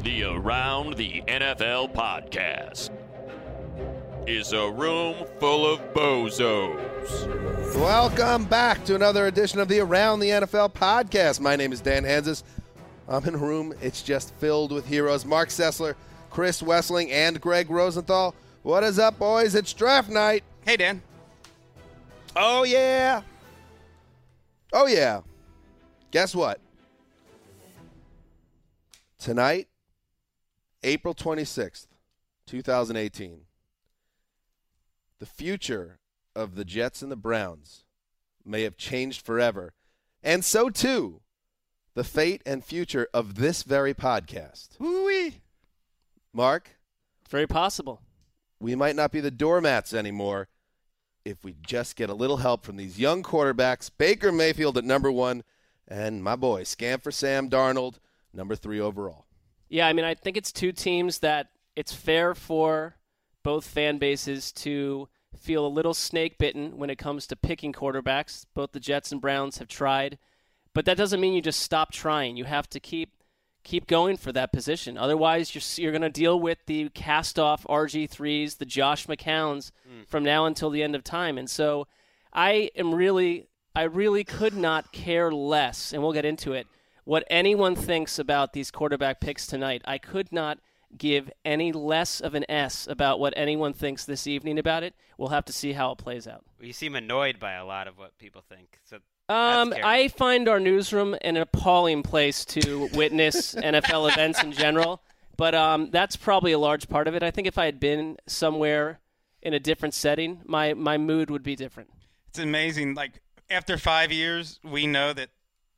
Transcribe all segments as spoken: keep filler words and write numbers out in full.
The Around the N F L podcast is a room full of bozos. Welcome back to another edition of the Around the N F L podcast. My name is Dan Hansis. I'm in a room. It's just filled with heroes. Mark Sessler, Chris Wessling, and Greg Rosenthal. What is up, boys? It's draft night. Hey, Dan. Oh, yeah. Oh, yeah. Guess what? Tonight, April twenty-sixth, twenty eighteen, the future of the Jets and the Browns may have changed forever, and so too the fate and future of this very podcast. Woo-wee. Mark? Very possible. We might not be the doormats anymore if we just get a little help from these young quarterbacks, Baker Mayfield at number one, and my boy, Scam for Sam Darnold, number three overall. Yeah, I mean, I think it's two teams that it's fair for both fan bases to feel a little snake-bitten when it comes to picking quarterbacks. Both the Jets and Browns have tried. But that doesn't mean you just stop trying. You have to keep keep going for that position. Otherwise, you're, you're going to deal with the cast-off R G threes, the Josh McCowns mm. from now until the end of time. And so I am really, I really could not care less, and we'll get into it, what anyone thinks about these quarterback picks tonight. I could not give any less of an S about what anyone thinks this evening about it. We'll have to see how it plays out. You seem annoyed by a lot of what people think. So um, I find our newsroom an appalling place to witness N F L events in general, but um, that's probably a large part of it. I think if I had been somewhere in a different setting, my, my mood would be different. It's amazing. Like, after five years, we know that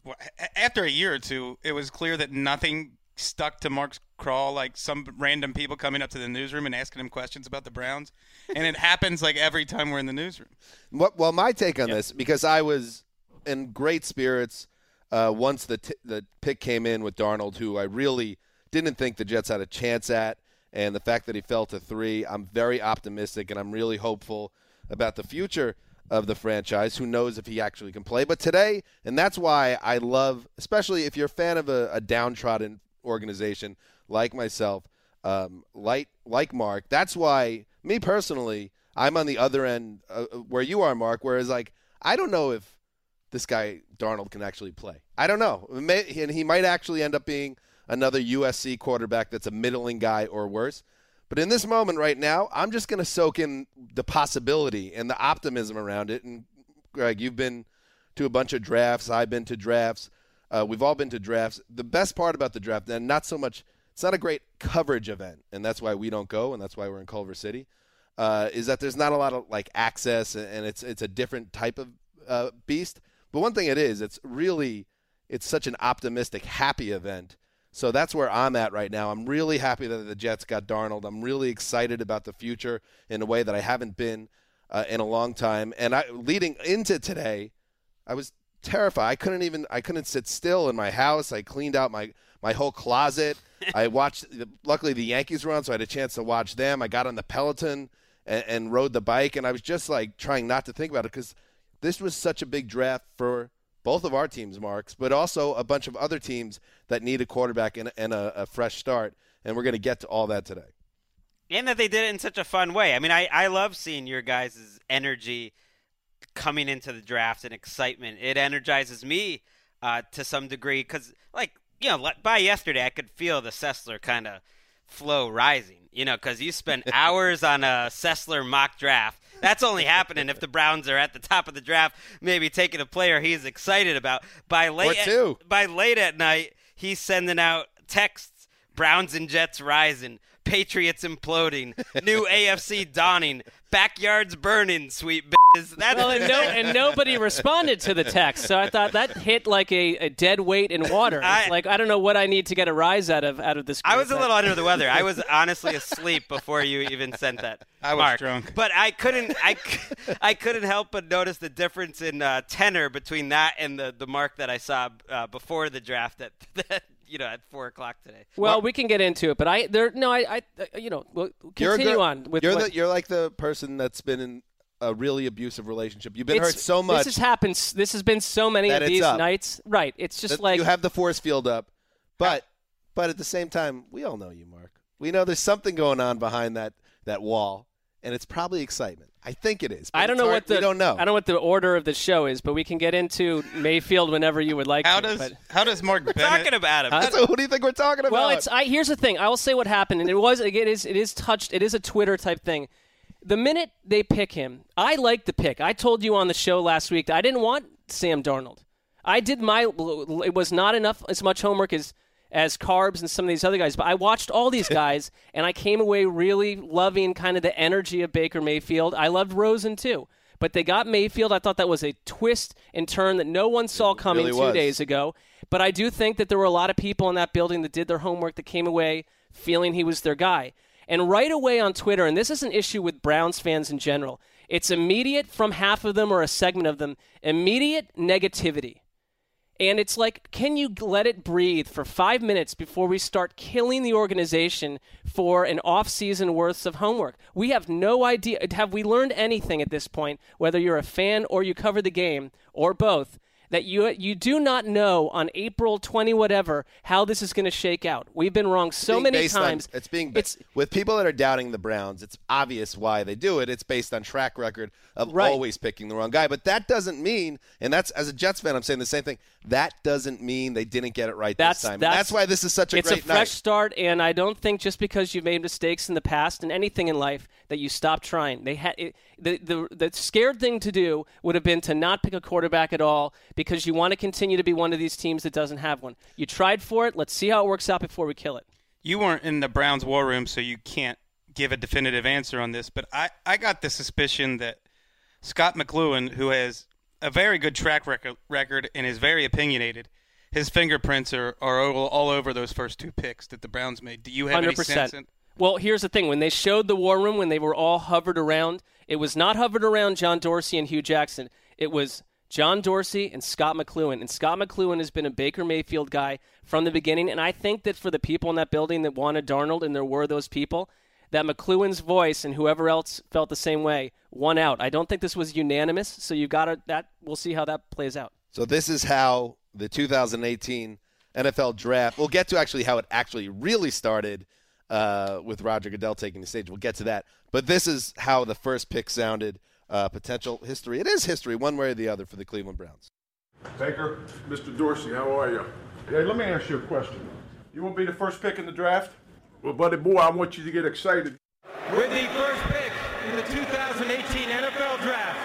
after a year or two, it was clear that nothing stuck to Mark's crawl, like some random people coming up to the newsroom and asking him questions about the Browns. And it happens like every time we're in the newsroom. Well, my take on yep. this, because I was in great spirits uh, once the t- the pick came in with Darnold, who I really didn't think the Jets had a chance at. And the fact that he fell to three, I'm very optimistic, and I'm really hopeful about the future of the franchise. Who knows if he actually can play. But today, and that's why I love, especially if you're a fan of a, a downtrodden organization like myself, um, like, like Mark, that's why, me personally, I'm on the other end uh, where you are, Mark, whereas, like, I don't know if this guy, Darnold, can actually play. I don't know. May, and he might actually end up being another U S C quarterback that's a middling guy or worse. But in this moment right now, I'm just going to soak in the possibility and the optimism around it. And, Greg, you've been to a bunch of drafts. I've been to drafts. Uh, we've all been to drafts. The best part about the draft, and not so much – it's not a great coverage event, and that's why we don't go, and that's why we're in Culver City, uh, is that there's not a lot of, like, access, and it's it's a different type of uh, beast. But one thing it is, it's really – it's such an optimistic, happy event. So that's where I'm at right now. I'm really happy that the Jets got Darnold. I'm really excited about the future in a way that I haven't been uh, in a long time. And I, leading into today, I was terrified. I couldn't even I couldn't sit still in my house. I cleaned out my, my whole closet. I watched. Luckily, the Yankees were on, so I had a chance to watch them. I got on the Peloton and, and rode the bike, and I was just like trying not to think about it because this was such a big draft for both of our teams, Marks, but also a bunch of other teams that need a quarterback and, and a, a fresh start, and we're going to get to all that today. And that they did it in such a fun way. I mean, I, I love seeing your guys' energy coming into the draft and excitement. It energizes me uh, to some degree because, like, you know, by yesterday I could feel the Sessler kind of flow rising, you know, because you spent hours on a Sessler mock draft. That's only happening if the Browns are at the top of the draft, maybe taking a player he's excited about. By late, or two. At, by late at night, he's sending out texts, Browns and Jets rising, Patriots imploding, new A F C dawning, backyards burning, sweet bitches. That's well, and, no, and nobody responded to the text, so I thought that hit like a, a dead weight in water. It's I, like, I don't know what I need to get a rise out of out of this. I was a little under the weather. I was honestly asleep before you even sent that. I was Mark. drunk. But I couldn't I, I couldn't help but notice the difference in uh, tenor between that and the, the mark that I saw uh, before the draft that, that you know, at four o'clock today. Well, well, we can get into it, but I there no, I, I you know, we'll continue you're on with you're what, the, you're like the person that's been in a really abusive relationship. You've been it's, hurt so much. This has happened. This has been so many that of it's these up. nights. Right. It's just that like you have the force field up, but But at the same time, we all know you, Mark. We know there's something going on behind that, that wall, and it's probably excitement. I think it is. I don't know hard. what the we don't know. I don't know what the order of the show is, but we can get into Mayfield whenever you would like. How to, does but. how does Mark We're Bennett talking about him. So who do you think we're talking about? Well, it's I, here's the thing. I will say what happened, and it was it is it is touched. It is a Twitter type thing. The minute they pick him, I like the pick. I told you on the show last week that I didn't want Sam Darnold. I did my. It was not enough as much homework as as Carbs and some of these other guys, but I watched all these guys, and I came away really loving kind of the energy of Baker Mayfield. I loved Rosen too, but they got Mayfield. I thought that was a twist and turn that no one saw coming really two was. days ago. But I do think that there were a lot of people in that building that did their homework that came away feeling he was their guy. And right away on Twitter, and this is an issue with Browns fans in general, it's immediate from half of them or a segment of them, immediate negativity. And it's like, can you let it breathe for five minutes before we start killing the organization for an off-season worth of homework? We have no idea. Have we learned anything at this point, whether you're a fan or you cover the game or both, that you you do not know on April twentieth, whatever, how this is going to shake out? We've been wrong so being many based on- times. it's being ba- it's with people that are doubting the Browns. It's obvious why they do it. It's based on track record of Right. always picking the wrong guy. But that doesn't mean, and that's as a Jets fan, I'm saying the same thing. That doesn't mean they didn't get it right That's- this time. And that's- that's why this is such a it's great a fresh night. start, and I don't think just because you've made mistakes in the past and anything in life that you stop trying. They had it, the, the the scared thing to do would have been to not pick a quarterback at all because you want to continue to be one of these teams that doesn't have one. You tried for it. Let's see how it works out before we kill it. You weren't in the Browns war room, so you can't give a definitive answer on this, but I, I got the suspicion that Scott McCloughan, who has a very good track record, record and is very opinionated, his fingerprints are, are all, all over those first two picks that the Browns made. Do you have one hundred any percent. sense? In, Well, here's the thing. When they showed the war room, when they were all hovered around, it was not hovered around John Dorsey and Hugh Jackson. It was John Dorsey and Scott McCloughan. And Scott McCloughan has been a Baker Mayfield guy from the beginning. And I think that for the people in that building that wanted Darnold, and there were those people, that McCloughan's voice and whoever else felt the same way won out. I don't think this was unanimous, so you got to that. We'll see how that plays out. So this is how the two thousand eighteen N F L draft, we'll get to actually how it actually really started uh, with Roger Goodell taking the stage. We'll get to that. But this is how the first pick sounded, uh, potential history. It is history one way or the other for the Cleveland Browns. Baker, Mister Dorsey, how are you? Hey, let me ask you a question. You won't be the first pick in the draft? Well, buddy boy, I want you to get excited. With the first pick in the two thousand eighteen N F L Draft,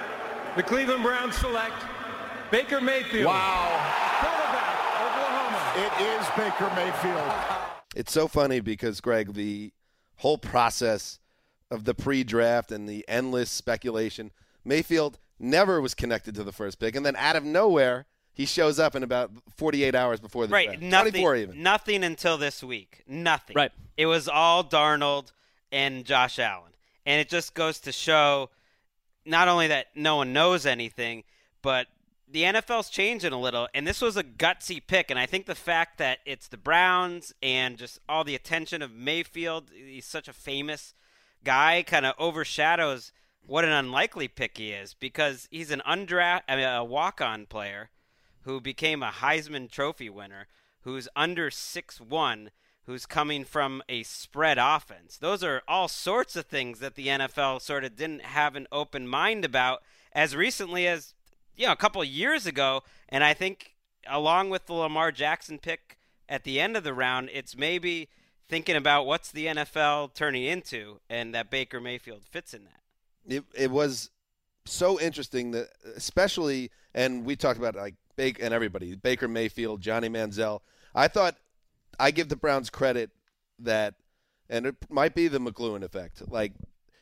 the Cleveland Browns select Baker Mayfield. Wow. Quarterback, Oklahoma. It is Baker Mayfield. It's so funny because, Greg, the whole process of the pre-draft and the endless speculation, Mayfield never was connected to the first pick. And then out of nowhere, he shows up in about forty-eight hours before the right, draft. nothing, twenty-four even. nothing until this week. Nothing. Right. It was all Darnold and Josh Allen. And it just goes to show not only that no one knows anything, but the N F L's changing a little. And this was a gutsy pick. And I think the fact that it's the Browns and just all the attention of Mayfield, he's such a famous guy, kind of overshadows what an unlikely pick he is, because he's an undra- I mean, a walk-on player who became a Heisman Trophy winner, who's under six one, who's coming from a spread offense. Those are all sorts of things that the N F L sort of didn't have an open mind about as recently as, you know, a couple of years ago. And I think along with the Lamar Jackson pick at the end of the round, it's maybe thinking about what's the N F L turning into, and that Baker Mayfield fits in that. It, it was so interesting that, especially, and we talked about like Baker and everybody, Baker Mayfield, Johnny Manziel. I thought I give the Browns credit that, and it might be the McCloughan effect. Like,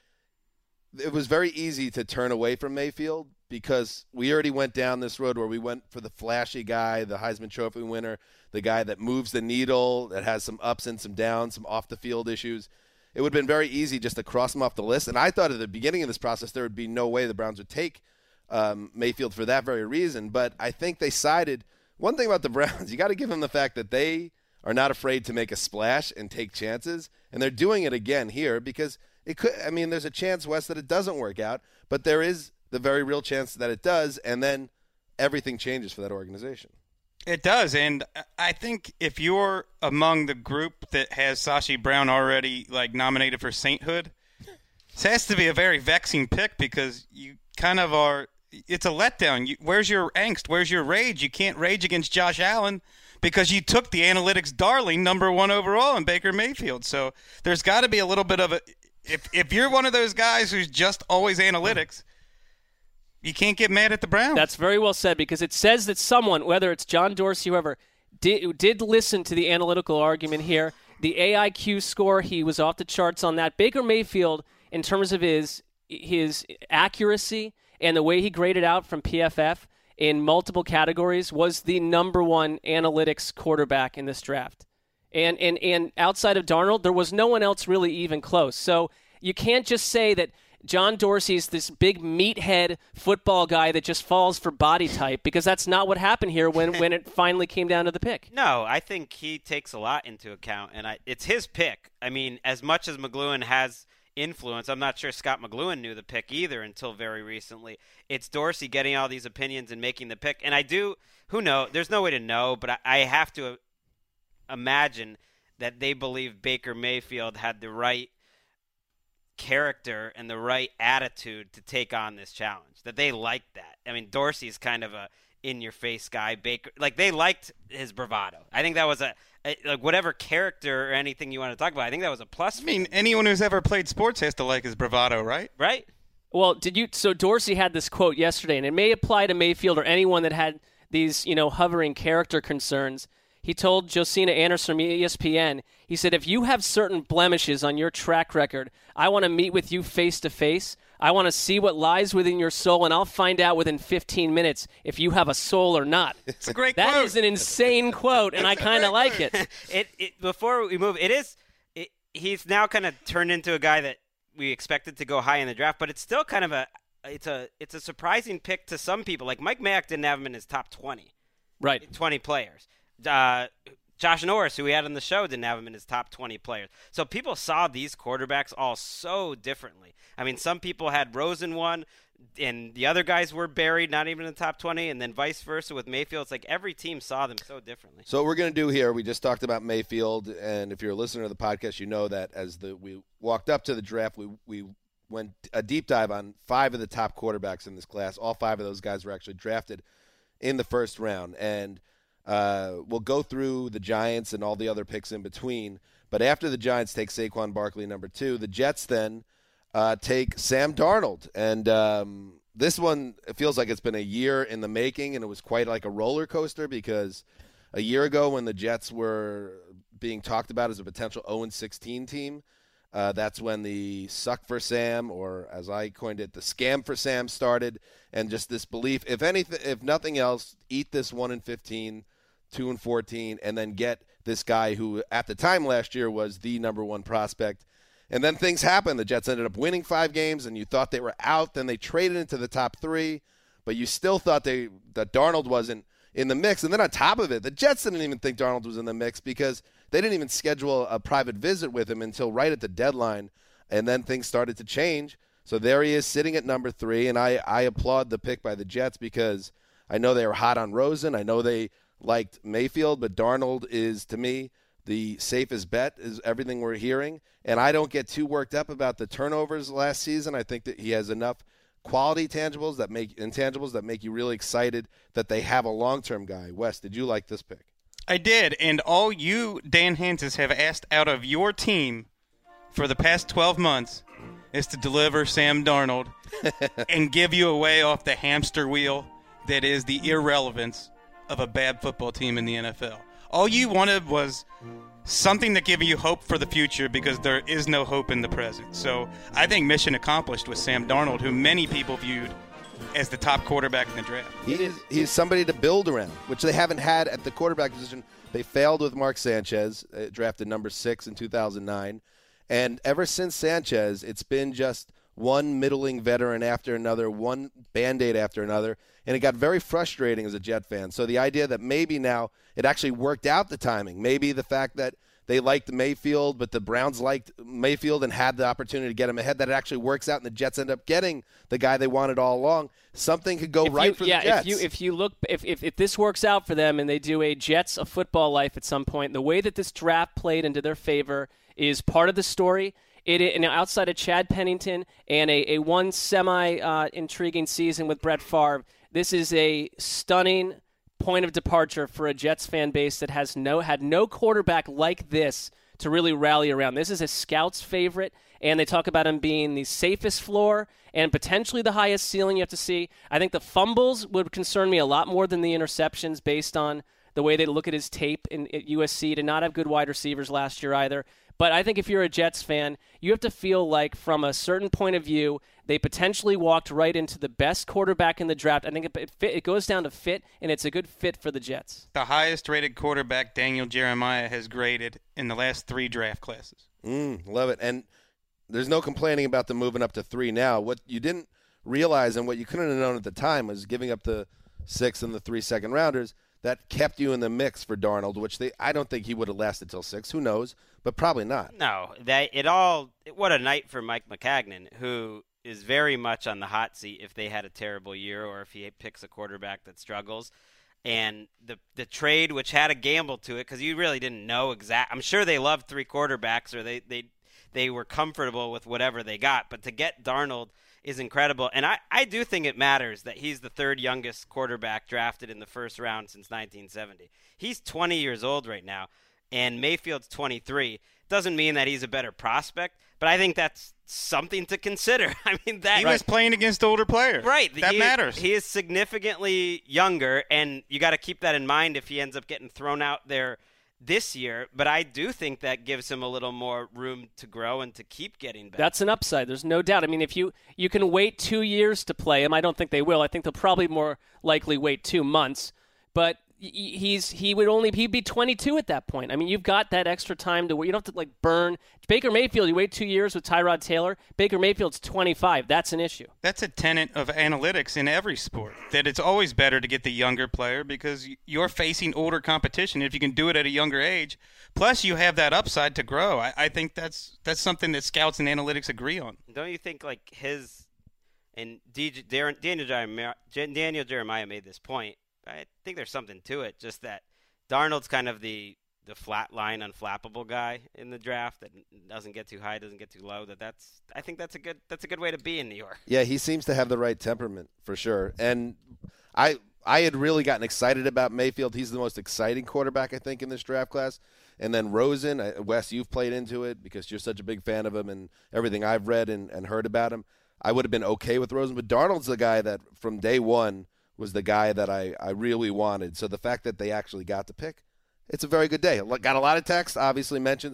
it was very easy to turn away from Mayfield because we already went down this road where we went for the flashy guy, the Heisman Trophy winner, the guy that moves the needle, that has some ups and some downs, some off-the-field issues. It would have been very easy just to cross him off the list. And I thought at the beginning of this process there would be no way the Browns would take um, Mayfield for that very reason. But I think they sided. One thing about the Browns, you got to give them the fact that they are not afraid to make a splash and take chances. And they're doing it again here because it could. I mean, there's a chance, Wes, that it doesn't work out. But there is the very real chance that it does. And then everything changes for that organization. It does, and I think if you're among the group that has Sashi Brown already like nominated for sainthood, this has to be a very vexing pick because you kind of are – it's a letdown. You, where's your angst? Where's your rage? You can't rage against Josh Allen because you took the analytics darling number one overall in Baker Mayfield. So there's got to be a little bit of a – if if you're one of those guys who's just always analytics – you can't get mad at the Browns. That's very well said because it says that someone, whether it's John Dorsey, whoever, did, did listen to the analytical argument here. The A I Q score, he was off the charts on that. Baker Mayfield, in terms of his his accuracy and the way he graded out from P F F in multiple categories, was the number one analytics quarterback in this draft. And, and, and outside of Darnold, there was no one else really even close. So you can't just say that John Dorsey's this big meathead football guy that just falls for body type, because that's not what happened here when, when it finally came down to the pick. No, I think he takes a lot into account, and I, it's his pick. I mean, as much as McLuhan has influence, I'm not sure Scott McLuhan knew the pick either until very recently. It's Dorsey getting all these opinions and making the pick. And I do, who knows, there's no way to know, but I, I have to imagine that they believe Baker Mayfield had the right character and the right attitude to take on this challenge, that they liked that. I mean, Dorsey's kind of a in-your-face guy. Baker, like, they liked his bravado. I think that was a, a like whatever character or anything you want to talk about, I think that was a plus. I mean, anyone who's ever played sports has to like his bravado, right? Right. Well, did you? So Dorsey had this quote yesterday, and it may apply to Mayfield or anyone that had these, you know, hovering character concerns. He told Josina Anderson from E S P N, he said, if you have certain blemishes on your track record, I want to meet with you face to face. I want to see what lies within your soul, and I'll find out within fifteen minutes if you have a soul or not. It's a great that quote. That is an insane quote, and I kind of like it. it. It Before we move, it is. It, he's now kind of turned into a guy that we expected to go high in the draft, but it's still kind of a. It's a. It's a surprising pick to some people. Like Mike Mayock didn't have him in his top twenty. Right. twenty players. Uh, Josh Norris, who we had on the show, didn't have him in his top twenty players. So people saw these quarterbacks all so differently. I mean, some people had Rosen one, and the other guys were buried, not even in the top twenty, and then vice versa with Mayfield. It's like every team saw them so differently. So what we're going to do here, we just talked about Mayfield, and if you're a listener to the podcast, you know that as the we walked up to the draft, we we went a deep dive on five of the top quarterbacks in this class. All five of those guys were actually drafted in the first round, and Uh, we'll go through the Giants and all the other picks in between. But after the Giants take Saquon Barkley, number two, the Jets then uh, take Sam Darnold. And um, this one, it feels like it's been a year in the making, and it was quite like a roller coaster because a year ago when the Jets were being talked about as a potential oh and sixteen team, uh, that's when the suck for Sam, or as I coined it, the scam for Sam started, and just this belief, if anything, if nothing else, eat this one and fifteen, two and fourteen, and then get this guy who at the time last year was the number one prospect. And then things happened. The Jets ended up winning five games, and you thought they were out. Then they traded into the top three, but you still thought they that Darnold wasn't in the mix. And then on top of it, the Jets didn't even think Darnold was in the mix because they didn't even schedule a private visit with him until right at the deadline, and then things started to change. So there he is sitting at number three, and I, I applaud the pick by the Jets because I know they were hot on Rosen. I know they liked Mayfield, but Darnold is, to me, the safest bet is everything we're hearing. And I don't get too worked up about the turnovers last season. I think that he has enough quality tangibles that make intangibles that make you really excited that they have a long-term guy. Wes, did you like this pick? I did, and all you, Dan Hanses, have asked out of your team for the past twelve months is to deliver Sam Darnold and give you away off the hamster wheel that is the irrelevance of a bad football team in the N F L. All you wanted was something to give you hope for the future because there is no hope in the present. So I think mission accomplished with Sam Darnold, who many people viewed as the top quarterback in the draft. He is he's somebody to build around, which they haven't had at the quarterback position. They failed with Mark Sanchez, uh, drafted number six in two thousand nine. And ever since Sanchez, it's been just one middling veteran after another, one Band-Aid after another, and it got very frustrating as a Jet fan. So the idea that maybe now it actually worked out the timing, maybe the fact that they liked Mayfield, but the Browns liked Mayfield and had the opportunity to get him ahead, that it actually works out and the Jets end up getting the guy they wanted all along. Something could go if right you, for yeah, the Jets. if you if you look if, if if this works out for them and they do a Jets a football life at some point, the way that this draft played into their favor is part of the story. It, it now outside of Chad Pennington and a, a one semi uh, intriguing season with Brett Favre, this is a stunning point of departure for a Jets fan base that has no had no quarterback like this to really rally around. This is a scout's favorite, and they talk about him being the safest floor and potentially the highest ceiling you have to see. I think the fumbles would concern me a lot more than the interceptions based on the way they look at his tape in at U S C. Did not have good wide receivers last year either. But I think if you're a Jets fan, you have to feel like from a certain point of view, they potentially walked right into the best quarterback in the draft. I think it, it, fit, it goes down to fit, and it's a good fit for the Jets. The highest-rated quarterback Daniel Jeremiah has graded in the last three draft classes. Mm, love it. And there's no complaining about them moving up to three now. What you didn't realize and what you couldn't have known at the time was giving up the six and the three second-rounders. That kept you in the mix for Darnold, which they I don't think he would have lasted till six. Who knows? But probably not. No, that it all. What a night for Mike Maccagnan, who is very much on the hot seat if they had a terrible year or if he picks a quarterback that struggles. And the the trade, which had a gamble to it, because you really didn't know exact. I'm sure they loved three quarterbacks, or they they they were comfortable with whatever they got. But to get Darnold is incredible. And I, I do think it matters that he's the third youngest quarterback drafted in the first round since nineteen seventy. He's twenty years old right now, and Mayfield's twenty-three. Doesn't mean that he's a better prospect, but I think that's something to consider. I mean, that he was playing against older players. Right. That he matters. Is, he is significantly younger, and you got to keep that in mind if he ends up getting thrown out there this year, but I do think that gives him a little more room to grow and to keep getting better. That's an upside. There's no doubt. I mean, if you, you can wait two years to play him, I don't think they will. I think they'll probably more likely wait two months. But he's he would only he'd be twenty-two at that point. I mean, you've got that extra time to wait. You don't have to like burn Baker Mayfield. You wait two years with Tyrod Taylor. Baker Mayfield's twenty-five. That's an issue. That's a tenet of analytics in every sport, that it's always better to get the younger player because you're facing older competition if you can do it at a younger age. Plus, you have that upside to grow. I, I think that's that's something that scouts and analytics agree on. Don't you think like his and D J, Darren, Daniel Jeremiah, Daniel Jeremiah made this point? I think there's something to it, just that Darnold's kind of the, the flat line, unflappable guy in the draft that doesn't get too high, doesn't get too low. That that's I think that's a good that's a good way to be in New York. Yeah, he seems to have the right temperament for sure. And I I had really gotten excited about Mayfield. He's the most exciting quarterback I think in this draft class. And then Rosen, Wes, you've played into it because you're such a big fan of him and everything I've read and, and heard about him. I would have been okay with Rosen, but Darnold's the guy that from day one was the guy that I, I really wanted. So the fact that they actually got to pick, it's a very good day. Got a lot of text, obviously mentioned.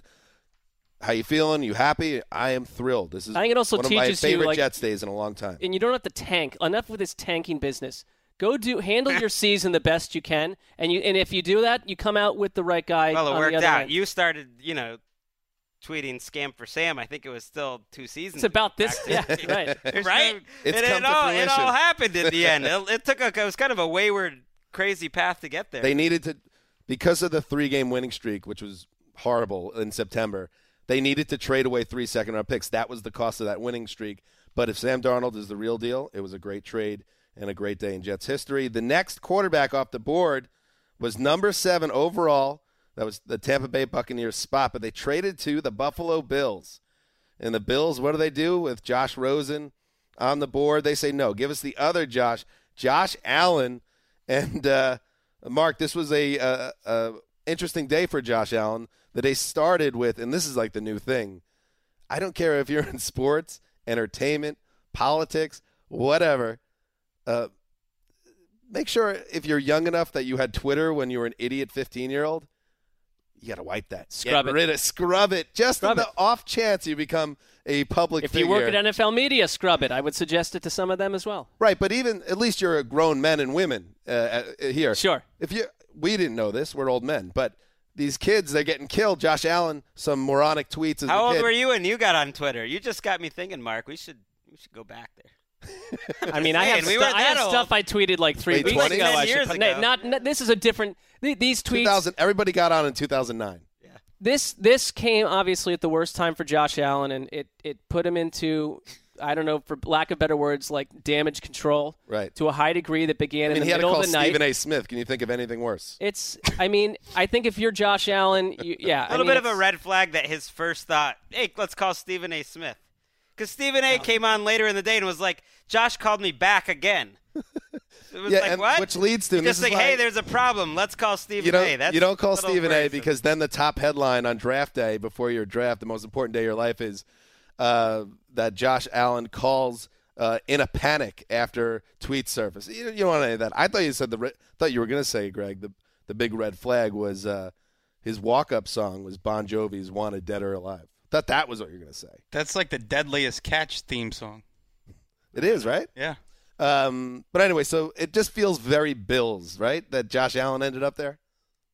How you feeling? You happy? I am thrilled. This is I think it also one of teaches my favorite you, like, Jets days in a long time. And you don't have to tank. Enough with this tanking business. Go do handle your season the best you can, and you and if you do that, you come out with the right guy. Well, it on worked the other out. end. You started, you know, tweeting "Scam for Sam." I think it was still two seasons. It's about this, back yeah, right, right. It's and come it to all fruition. it all happened in the end. It, it took a it was kind of a wayward, crazy path to get there. They needed to, because of the three-game winning streak, which was horrible in September. They needed to trade away three second-round picks. That was the cost of that winning streak. But if Sam Darnold is the real deal, it was a great trade and a great day in Jets history. The next quarterback off the board was number seven overall. That was the Tampa Bay Buccaneers spot, but they traded to the Buffalo Bills. And the Bills, what do they do with Josh Rosen on the board? They say, no, give us the other Josh, Josh Allen. And, uh, Mark, this was a, a, a interesting day for Josh Allen. The day started with, and this is like the new thing, I don't care if you're in sports, entertainment, politics, whatever, uh, make sure if you're young enough that you had Twitter when you were an idiot fifteen-year-old, you got to wipe that. Scrub Get it. rid of, scrub it. Just Scrub on the it. off chance you become a public If figure. you work at N F L Media, scrub it. I would suggest it to some of them as well. Right, but even at least you're a grown men and women uh, uh, here. Sure. If you, we didn't know this. We're old men, but these kids, they're getting killed. Josh Allen, some moronic tweets as How a old kid. were you when you got on Twitter? You just got me thinking, Mark. We should we should go back there. I mean, I have, saying, we stu- weren't I have that old. stuff I tweeted like three Late weeks twenties? ago. Ten I should years put- ago. Not, not, this is a different. th- These two tweets. thousand. Everybody got on in two thousand nine. this this came obviously at the worst time for Josh Allen, and it, it put him into, I don't know, for lack of better words, like damage control. Right. To a high degree that began I mean, in the he had to middle call of the night. Stephen A. Smith. Can you think of anything worse? It's, I mean, I think if you're Josh Allen, you, yeah. A little I mean, bit of a red flag that his first thought, hey, let's call Stephen A. Smith. Because Stephen A. came on later in the day and was like, Josh called me back again. It was Yeah, like, and what? which leads to You just this is like, hey, why- there's a problem. Let's call Stephen You don't, A. That's you don't call a little Stephen A. abrasive. because then the top headline on draft day before your draft, the most important day of your life, is uh, that Josh Allen calls uh, in a panic after tweet surface. You, you don't want any of that. I thought you said the. Re- thought you were going to say, Greg, the the big red flag was uh, his walk up song was Bon Jovi's "Wanted Dead or Alive." Thought that was what you were going to say. That's like the Deadliest Catch theme song. It is, right? Yeah. Um, but anyway, so it just feels very Bills, right? That Josh Allen ended up there.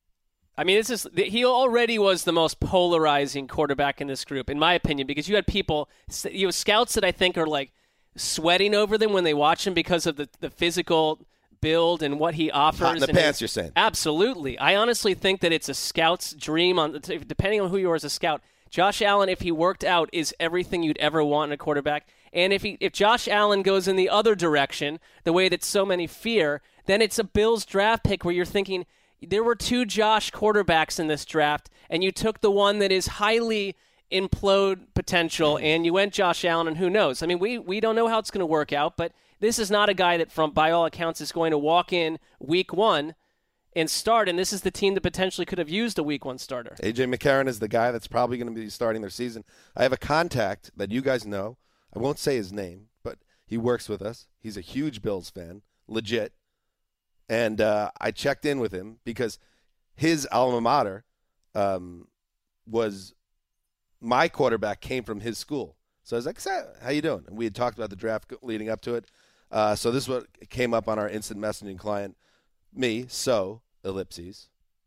I mean, it's just, he already was the most polarizing quarterback in this group, in my opinion, because you had people, you know, scouts that I think are like sweating over them when they watch him because of the, the physical build and what he offers. Hot in the and pants, his, you're saying? Absolutely. I honestly think that it's a scout's dream, on depending on who you are as a scout. Josh Allen, if he worked out, is everything you'd ever want in a quarterback. And if he, if Josh Allen goes in the other direction, the way that so many fear, then it's a Bills draft pick where you're thinking, there were two Josh quarterbacks in this draft, and you took the one that is highly implode potential, and you went Josh Allen, and who knows? I mean, we, we don't know how it's going to work out, but this is not a guy that, from by all accounts, is going to walk in week one and start, and this is the team that potentially could have used a week one starter. A J McCarron is the guy that's probably going to be starting their season. I have a contact that you guys know. I won't say his name, but he works with us. He's a huge Bills fan, legit. And uh, I checked in with him because his alma mater um, was my quarterback came from his school. So I was like, how you doing? And we had talked about the draft leading up to it. Uh, so this is what came up on our instant messaging client. Me, so, ellipses.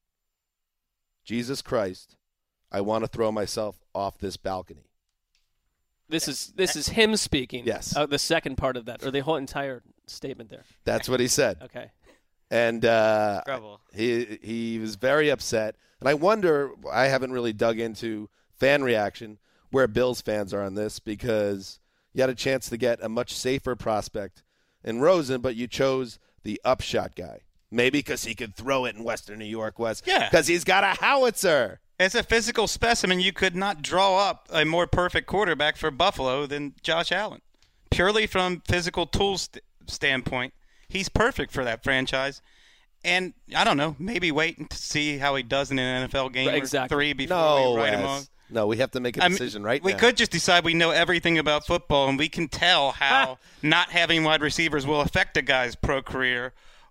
Jesus Christ, I want to throw myself off this balcony. This is this is him speaking. Yes. Uh, the second part of that, or the whole entire statement there. That's what he said. Okay. And uh, Trouble. he he was very upset. And I wonder, I haven't really dug into fan reaction where Bills fans are on this, because you had a chance to get a much safer prospect in Rosen, but you chose the upshot guy. Maybe because he could throw it in Western New York, West. Yeah. Because he's got a howitzer. As a physical specimen, you could not draw up a more perfect quarterback for Buffalo than Josh Allen. Purely from physical tools st- standpoint, he's perfect for that franchise. And I don't know, maybe wait to see how he does in an N F L game Exactly. or three before No, we write him Wes. off. No, we have to make a I mean, decision right we now. could just decide we know everything about football, and we can tell how not having wide receivers will affect a guy's pro career,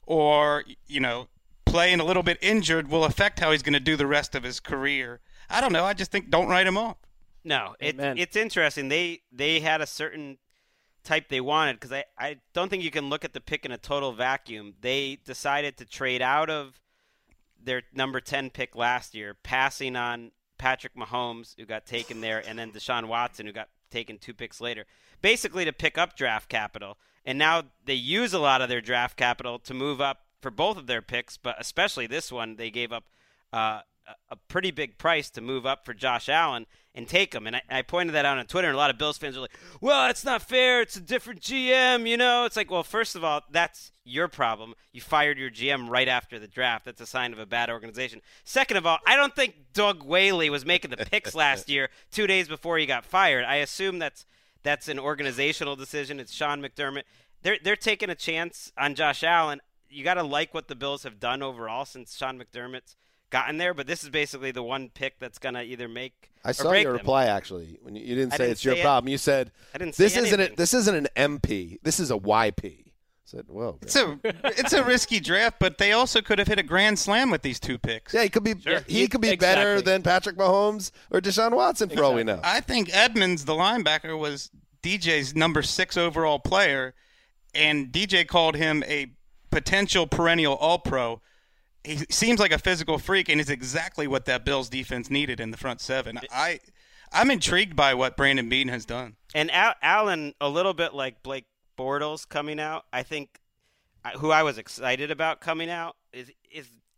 or, you know, playing a little bit injured will affect how he's going to do the rest of his career. I don't know. I just think don't write him off. No, it, Amen. it's interesting. They they had a certain type they wanted, because I, I don't think you can look at the pick in a total vacuum. They decided to trade out of their number ten pick last year, passing on Patrick Mahomes, who got taken there, and then Deshaun Watson, who got taken two picks later, basically to pick up draft capital. And now they use a lot of their draft capital to move up for both of their picks, but especially this one, they gave up uh, a pretty big price to move up for Josh Allen and take him. And I, I pointed that out on Twitter, and a lot of Bills fans are like, well, it's not fair. It's a different G M, you know? It's like, well, first of all, that's your problem. You fired your G M right after the draft. That's a sign of a bad organization. Second of all, I don't think Doug Whaley was making the picks last year, two days before he got fired. I assume that's that's an organizational decision. It's Sean McDermott. They're, they're taking a chance on Josh Allen. You got to like what the Bills have done overall since Sean McDermott's gotten there, but this is basically the one pick that's going to either make I or saw break your them. reply, actually. When you, you didn't I say didn't it's your say it. problem. You said, I didn't say this isn't, a, anything. this isn't an M P. This is a Y P. I said, whoa. It's a it's a risky draft, but they also could have hit a grand slam with these two picks. Yeah, he could be he could be better Exactly. than Patrick Mahomes or Deshaun Watson for all we know. I think Edmonds, the linebacker, was D J's number six overall player, and D J called him a potential perennial All-Pro. He seems like a physical freak, and is exactly what that Bills defense needed in the front seven. I, I'm intrigued by what Brandon Beane has done. And Al- Allen, a little bit like Blake Bortles coming out, I think, who I was excited about coming out, is is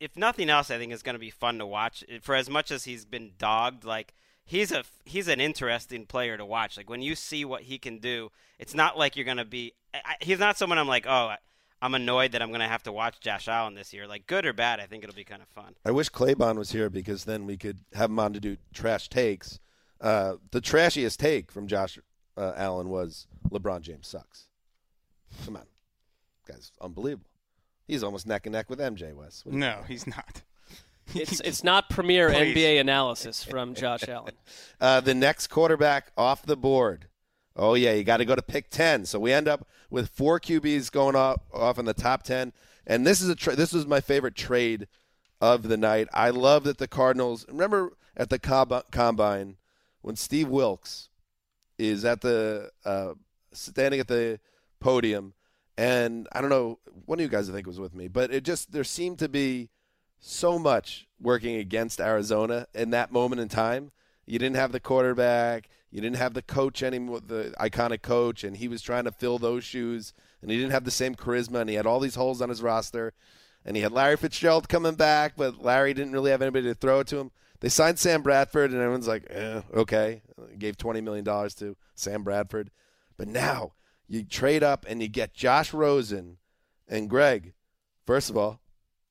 if nothing else, I think it's going to be fun to watch. For as much as he's been dogged, like he's a he's an interesting player to watch. Like when you see what he can do, it's not like you're going to be. I, he's not someone I'm like, oh, I'm annoyed that I'm going to have to watch Josh Allen this year. Like good or bad, I think it'll be kind of fun. I wish Claybon was here because then we could have him on to do trash takes. Uh, the trashiest take from Josh uh, Allen was LeBron James sucks. Come on, guy's unbelievable. He's almost neck and neck with M J, Wes. No, he's not. It's it's not premier Please. N B A analysis from Josh Allen. Uh, the next quarterback off the board. Oh, yeah, you got to go to pick ten. So we end up with four Q Bs going off, off in the top ten. And this is a tra- this was my favorite trade of the night. I love that the Cardinals – remember at the comb- Combine when Steve Wilkes is at the uh, standing at the podium, and I don't know, one of you guys I think was with me, but it just – there seemed to be so much working against Arizona in that moment in time. You didn't have the quarterback. You didn't have the coach anymore, the iconic coach, and he was trying to fill those shoes, and he didn't have the same charisma, and he had all these holes on his roster, and he had Larry Fitzgerald coming back, but Larry didn't really have anybody to throw it to him. They signed Sam Bradford, and everyone's like, eh, okay. Gave twenty million dollars to Sam Bradford. But now you trade up, and you get Josh Rosen and Greg. First of all,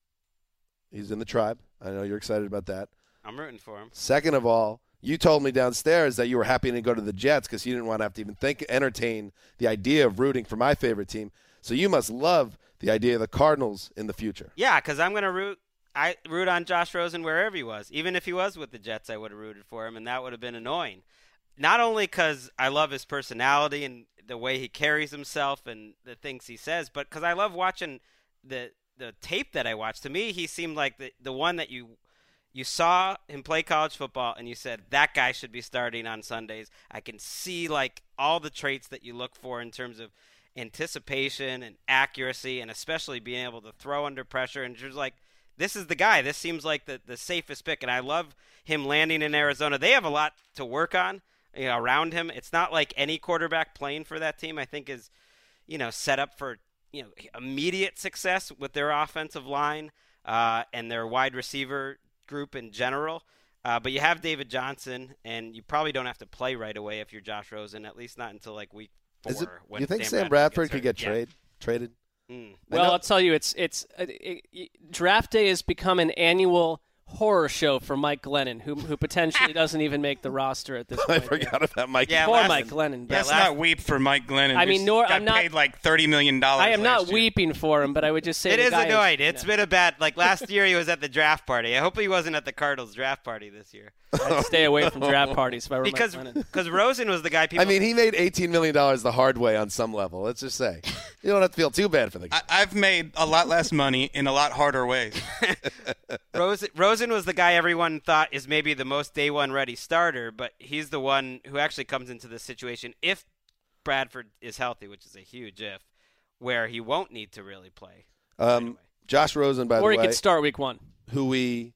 he's in the tribe. I know you're excited about that. I'm rooting for him. Second of all, you told me downstairs that you were happy to go to the Jets because you didn't want to have to even think, entertain the idea of rooting for my favorite team. So you must love the idea of the Cardinals in the future. Yeah, because I'm going to root I root on Josh Rosen wherever he was. Even if he was with the Jets, I would have rooted for him, and that would have been annoying. Not only because I love his personality and the way he carries himself and the things he says, but because I love watching the the tape that I watched. To me, he seemed like the, the one that you – You saw him play college football, and you said, that guy should be starting on Sundays. I can see, like, all the traits that you look for in terms of anticipation and accuracy, and especially being able to throw under pressure. And just like, this is the guy. This seems like the, the safest pick, and I love him landing in Arizona. They have a lot to work on, you know, around him. It's not like any quarterback playing for that team, I think, is, you know, set up for, you know, immediate success with their offensive line uh, and their wide receiver group in general, uh, but you have David Johnson, and you probably don't have to play right away if you're Josh Rosen, at least not until like week four. Is it, when you think Sam, Sam Bradford, Bradford could get yeah. trade traded? Mm. Well, I'll tell you, it's it's uh, it, it, draft day has become an annual horror show for Mike Glennon, who who potentially doesn't even make the roster at this point. I forgot about Mike. Yeah, Poor last, Mike Glennon. Let's last- not weep for Mike Glennon. I mean, who's nor- got I'm not- paid like thirty million dollars. I am not last year. weeping for him, but I would just say It the is guy annoying. you It's know, been a bad, like last year he was at the draft party. I hope he wasn't at the Cardinals draft party this year. I'd stay away from draft parties if I were Because Mike Glennon. because Rosen was the guy people. I mean, he made eighteen million dollars the hard way on some level. Let's just say. You don't have to feel too bad for the guy. I, I've made a lot less money in a lot harder ways. Rosen, Rosen was the guy everyone thought is maybe the most day one ready starter, but he's the one who actually comes into this situation if Bradford is healthy, which is a huge if, where he won't need to really play. Um, Anyway. Josh Rosen, by Or the he way, could start week one. who we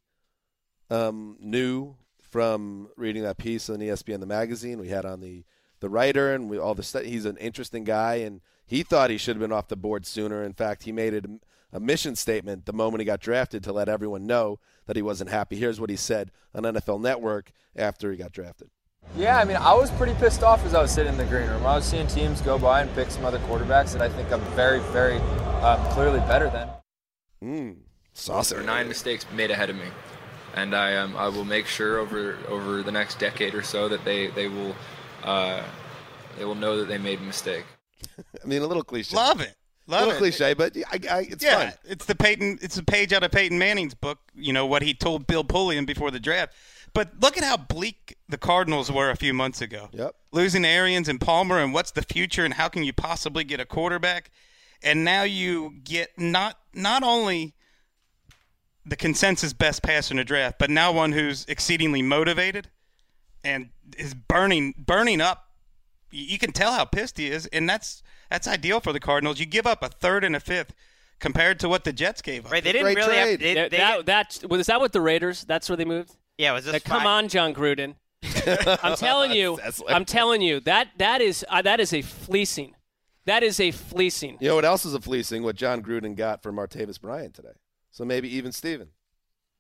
um, knew from reading that piece on E S P N the magazine. We had on the, the writer and we all the stu- he's an interesting guy, and he thought he should have been off the board sooner. In fact, he made it a, a mission statement the moment he got drafted to let everyone know that he wasn't happy. Here's what he said on N F L Network after he got drafted. Yeah, I mean, I was pretty pissed off as I was sitting in the green room. I was seeing teams go by and pick some other quarterbacks that I think I'm very, very um, clearly better than. Mm, saucer. There are nine mistakes made ahead of me, and I um, I will make sure over over the next decade or so that they they will uh, they will know that they made a mistake. I mean, a little cliche. Love it. A Love little it. cliche, but I, I, it's yeah, fun. it's the Peyton. It's a page out of Peyton Manning's book. You know what he told Bill Pulliam before the draft. But look at how bleak the Cardinals were a few months ago. Yep. Losing Arians and Palmer, and what's the future, and how can you possibly get a quarterback? And now you get not not only the consensus best passer in the draft, but now one who's exceedingly motivated and is burning burning up. You can tell how pissed he is, and that's that's ideal for the Cardinals. You give up a third and a fifth compared to what the Jets gave up. Right, they didn't Great really have. trade. They, That, they, that, that, was that with the Raiders? That's where they moved? yeah, it was just Like, come five- on, John Gruden. I'm telling you, That's like- I'm telling you, that that is uh, that is a fleecing. That is a fleecing. You know what else is a fleecing? What John Gruden got for Martavis Bryant today. So maybe even Steven.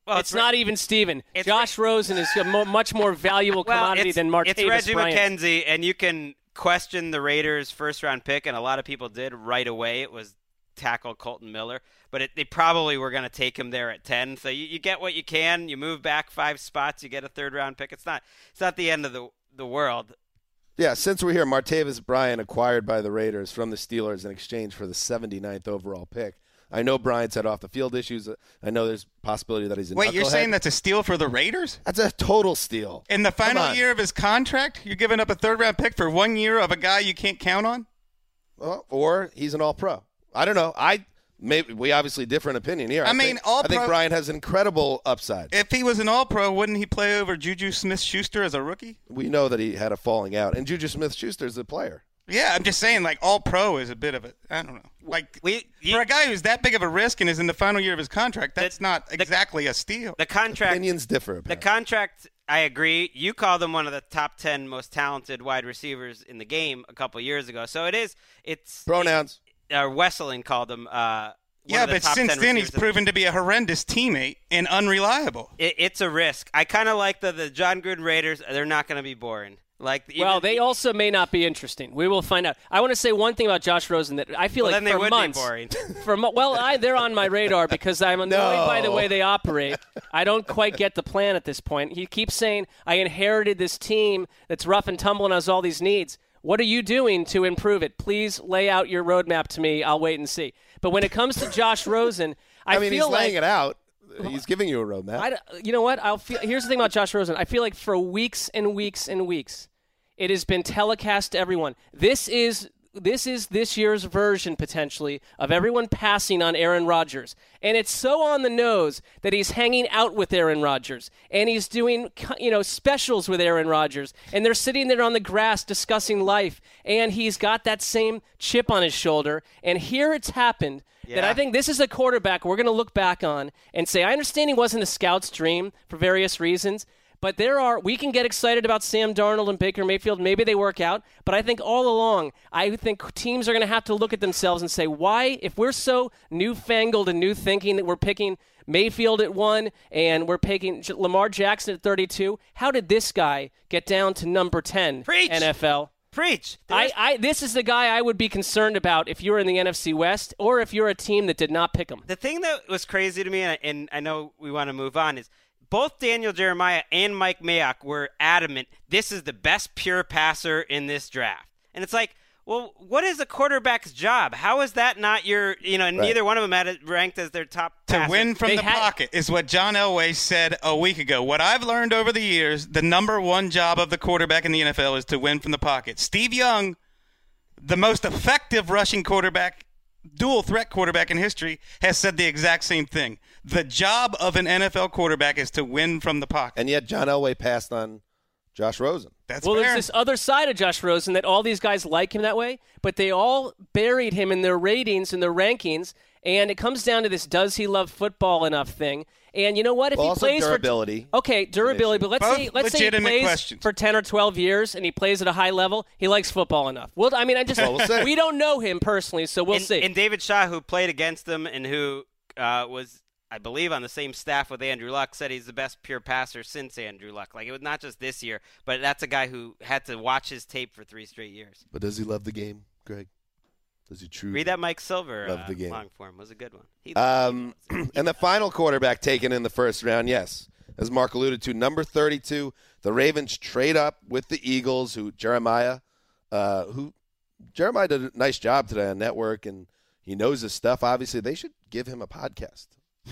Well, it's it's not even Steven. it's Josh Rosen is a mo- much more valuable well, commodity it's, than Martavis It's Reggie Bryant. McKenzie, and you can question the Raiders' first-round pick, and a lot of people did right away. It was tackle Colton Miller, but it, they probably were going to take him there at ten. So you, you get what you can. You move back five spots, you get a third-round pick. It's not it's not the end of the the world. Yeah, since we're here, Martavis Bryant acquired by the Raiders from the Steelers in exchange for the seventy-ninth overall pick. I know Bryant's had off-the-field issues. I know there's a possibility that he's a Wait, you're knucklehead. saying that's a steal for the Raiders? That's a total steal. In the Come final on. year of his contract, you're giving up a third-round pick for one year of a guy you can't count on? Well, or he's an all-pro. I don't know. I maybe we obviously different opinion here. I mean, think, all-pro- I think Bryant has incredible upside. If he was an all-pro, wouldn't he play over Juju Smith-Schuster as a rookie? We know that he had a falling out, and Juju Smith-Schuster is a player. Yeah, I'm just saying, like, all-pro is a bit of a, I don't know. Like, We you, for a guy who's that big of a risk and is in the final year of his contract, that's The- not the- exactly a steal. the contract. Opinions differ. The Apparently. contract, I agree. You called him one of the top ten most talented wide receivers in the game a couple years ago. So it is. It's Pronouns. Uh, Wesseling called him. Uh, one yeah, of the but top since ten then he's receivers in- proven to be a horrendous teammate and unreliable. It, it's a risk. I kind of like the the John Gruden Raiders. They're not going to be boring. Like even, Well, they also may not be interesting. We will find out. I want to say one thing about Josh Rosen that I feel well, like then they for would months, be boring. for mo- well, I, they're on my radar because I'm annoyed No. by the way they operate. I don't quite get the plan at this point. He keeps saying, I inherited this team that's rough and tumble and has all these needs. What are you doing to improve it? Please lay out your roadmap to me. I'll wait and see. But when it comes to Josh Rosen, I, I mean, feel he's like laying it out. He's giving you a roadmap. I, you know what? I'll feel. Here's the thing about Josh Rosen. I feel like for weeks and weeks and weeks, it has been telecast to everyone. This is this is this year's version potentially of everyone passing on Aaron Rodgers, and it's so on the nose that he's hanging out with Aaron Rodgers and he's doing you know specials with Aaron Rodgers, and they're sitting there on the grass discussing life, and he's got that same chip on his shoulder. And here it's happened. That I think this is a quarterback we're going to look back on and say, I understand he wasn't a scout's dream for various reasons, but there are we can get excited about Sam Darnold and Baker Mayfield. Maybe they work out, but I think all along, I think teams are going to have to look at themselves and say, why, if we're so newfangled and new thinking that we're picking Mayfield at one and we're picking Lamar Jackson at thirty-two, how did this guy get down to number ten Preach. N F L? Preach. I, I, this is the guy I would be concerned about if you were in the N F C West or if you're a team that did not pick him. The thing that was crazy to me, and I, and I know we want to move on, is both Daniel Jeremiah and Mike Mayock were adamant this is the best pure passer in this draft. And it's like, well, what is a quarterback's job? How is that not your, you know, neither one of them had it ranked as their top To passer. win from They the had- pocket is what John Elway said a week ago. What I've learned over the years, the number one job of the quarterback in the N F L is to win from the pocket. Steve Young, the most effective rushing quarterback, dual threat quarterback in history, has said the exact same thing. The job of an N F L quarterback is to win from the pocket. And yet John Elway passed on Josh Rosen. That's Well, fair. there's this other side of Josh Rosen that all these guys like him that way, but they all buried him in their ratings and their rankings, and it comes down to this does he love football enough thing. And you know what? If Well, he also plays durability. for okay, durability, but let's Both say let's say he legitimate plays questions. for ten or twelve years and he plays at a high level, he likes football enough. Well, I mean, I just Well, we'll see. we don't know him personally, so we'll and, see. and David Shaw, who played against them and who uh, was, I believe, on the same staff with Andrew Luck, said he's the best pure passer since Andrew Luck. Like, it was not just this year, but that's a guy who had to watch his tape for three straight years. But does he love the game, Greg? Does he truly? Read that Mike Silver Love uh, the game. long form. Was a good one. He, Um, he loves it. and the final quarterback taken in the first round, yes, as Mark alluded to, number thirty-two. The Ravens trade up with the Eagles, who Jeremiah, uh, who Jeremiah did a nice job today on Network, and he knows his stuff. Obviously, they should give him a podcast.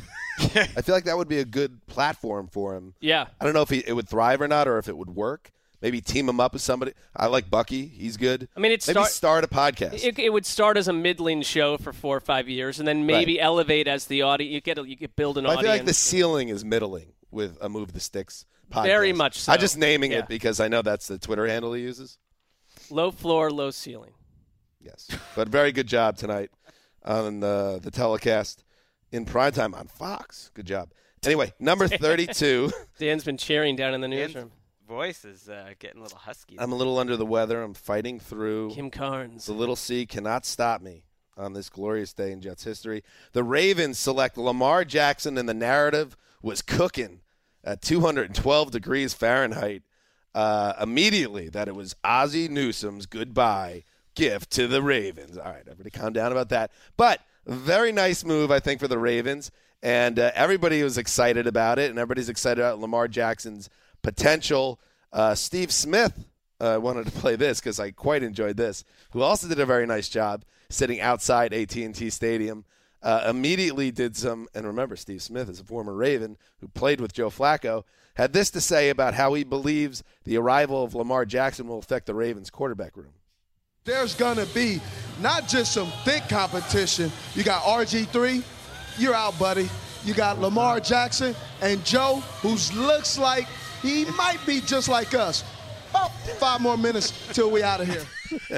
I feel like that would be a good platform for him. yeah. I don't know if he, it would thrive or not, or if it would work. Maybe team him up with somebody. I like Bucky; he's good. I mean, it maybe start- start a podcast. It, it would start as a middling show for four or five years, and then maybe Right. elevate as the audience. You get a, you get build an I audience. feel like the ceiling is middling with a Move the Sticks podcast. Very much so. I'm just naming Yeah. it because I know that's the Twitter handle he uses. Low floor, low ceiling. Yes, but very good job tonight on the the telecast in primetime on Fox. Good job. Anyway, number thirty-two. Dan's been cheering down in the Dan's newsroom. voice is uh, getting a little husky. I'm a little under the weather. I'm fighting through. Kim Carnes. The little C cannot stop me on this glorious day in Jets history. The Ravens select Lamar Jackson in the narrative was cooking at two hundred twelve degrees Fahrenheit uh, immediately that it was Ozzie Newsome's goodbye gift to the Ravens. All right, everybody calm down about that. But very nice move, I think, for the Ravens. And uh, everybody was excited about it, and everybody's excited about Lamar Jackson's potential. Uh, Steve Smith uh, wanted to play this because I quite enjoyed this, who also did a very nice job sitting outside A T and T Stadium. Uh, immediately did some, and remember, Steve Smith is a former Raven who played with Joe Flacco, had this to say about how he believes the arrival of Lamar Jackson will affect the Ravens quarterback room. There's going to be not just some thick competition. You got R G three, you're out, buddy. You got Lamar Jackson and Joe, who looks like he might be just like us. About five more minutes till we out of here.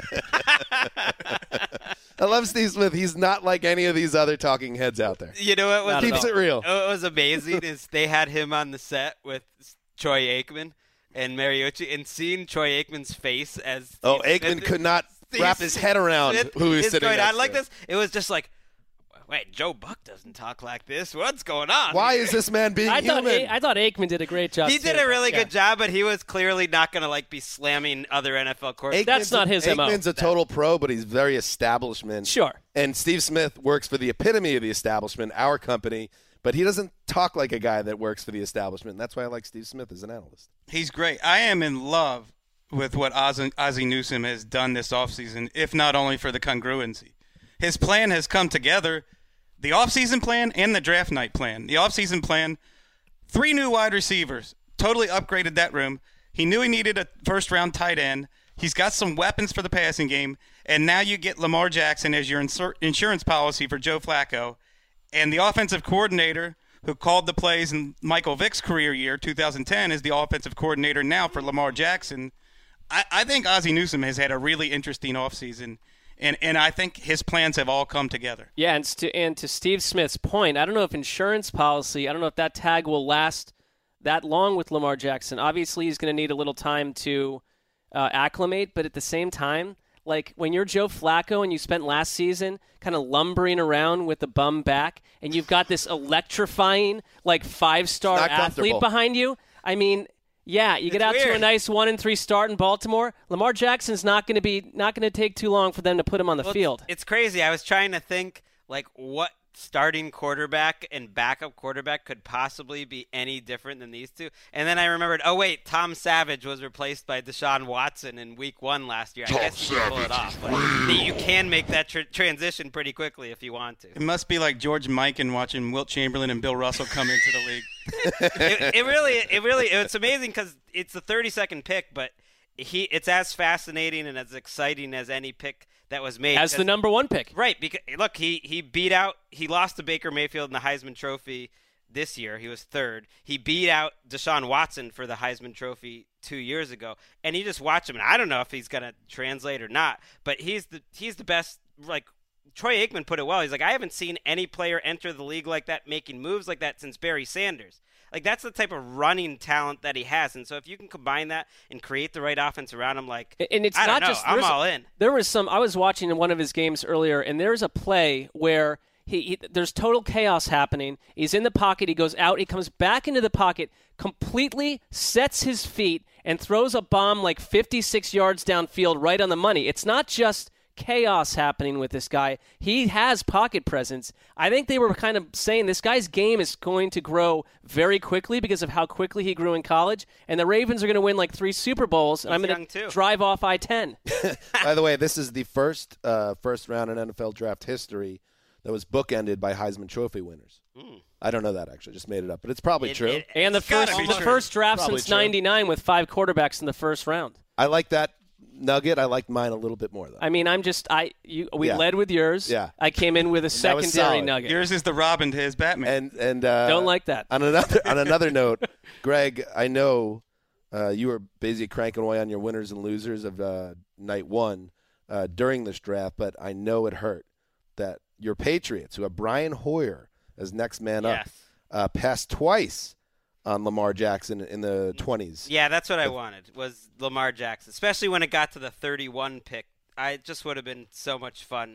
I love Steve Smith. He's not like any of these other talking heads out there. You know what was keeps it real. What was amazing is they had him on the set with Troy Aikman and Mariucci, and seeing Troy Aikman's face as Steve oh, Aikman Smith, could not Steve wrap his head around Smith who he's is sitting going next on like to. this. It was just like, wait, Joe Buck doesn't talk like this. What's going on? Why is this man being I human? thought A- I thought Aikman did a great job. He too. did a really yeah. good job, but he was clearly not going to like be slamming other N F L quarterbacks. That's not his M O. Aikman's a total pro, but he's very establishment. Sure. And Steve Smith works for the epitome of the establishment, our company, but he doesn't talk like a guy that works for the establishment. And that's why I like Steve Smith as an analyst. He's great. I am in love with what Ozzie, Ozzie Newsome has done this offseason, if not only for the congruency. His plan has come together, the offseason plan and the draft night plan. The offseason plan, three new wide receivers, totally upgraded that room. He knew he needed a first-round tight end. He's got some weapons for the passing game, and now you get Lamar Jackson as your insur- insurance policy for Joe Flacco. And the offensive coordinator who called the plays in Michael Vick's career year, two thousand ten, is the offensive coordinator now for Lamar Jackson. I, I think Ozzie Newsome has had a really interesting offseason, and, and I think his plans have all come together. Yeah, and to, and to Steve Smith's point, I don't know if insurance policy, I don't know if that tag will last that long with Lamar Jackson. Obviously, he's going to need a little time to uh, acclimate, but at the same time, like when you're Joe Flacco and you spent last season kind of lumbering around with the bum back, and you've got this electrifying, like five-star athlete behind you, I mean, yeah, you get it's out weird. to a nice one and three start in Baltimore. Lamar Jackson's not going to be not going to take too long for them to put him on the Well, field. It's, it's crazy. I was trying to think like what starting quarterback and backup quarterback could possibly be any different than these two. And then I remembered, oh wait, Tom Savage was replaced by Deshaun Watson in week one last year. I Tom guess you can pull it off. But you can make that tr- transition pretty quickly if you want to. It must be like George Mikan watching Wilt Chamberlain and Bill Russell come into the league. it, it really, it really, it's amazing because it's the thirty-second pick, but he, it's as fascinating and as exciting as any pick that was made. As the number one pick. Right, because look, he, he beat out, he lost to Baker Mayfield in the Heisman Trophy this year. He was third. He beat out Deshaun Watson for the Heisman Trophy two years ago. And you just watch him, and I don't know if he's going to translate or not, but he's the he's the best, like, Troy Aikman put it well. He's like, I haven't seen any player enter the league like that, making moves like that since Barry Sanders. Like, that's the type of running talent that he has. And so if you can combine that and create the right offense around him, like, and it's I not don't know, just I'm there's- all in. There was some. I was watching one of his games earlier, and there's a play where he, he there's total chaos happening. He's in the pocket. He goes out. He comes back into the pocket, completely sets his feet, and throws a bomb like fifty-six yards downfield, right on the money. It's not just chaos happening with this guy. He has pocket presence. I think they were kind of saying this guy's game is going to grow very quickly because of how quickly he grew in college, and the Ravens are going to win like three Super Bowls, and He's I'm young, going too. to drive off I ten. By the way, this is the first uh, first round in N F L draft history that was bookended by Heisman Trophy winners. Mm. I don't know that, actually. Just made it up. But it's probably It- true. it- And the it's gotta first be the true. first draft Probably since true. ninety-nine with five quarterbacks in the first round. I like that nugget. I liked mine a little bit more, though. I mean, I'm just I you we Yeah. led with yours. Yeah. I came in with a that was secondary solid. nugget. Yours is the Robin to his Batman. and and uh, Don't like that. On another on another note, Greg, I know uh, you were busy cranking away on your winners and losers of uh, night one uh, during this draft, but I know it hurt that your Patriots, who have Brian Hoyer as next man Yes. up, uh, passed twice on Lamar Jackson in the twenties. Yeah, that's what I wanted, was Lamar Jackson, especially when it got to the thirty-one pick. I it just would have been so much fun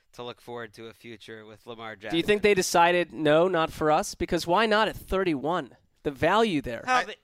to look forward to a future with Lamar Jackson. Do you think they decided, no, not for us? Because why not at thirty-one? The value there. How I, they,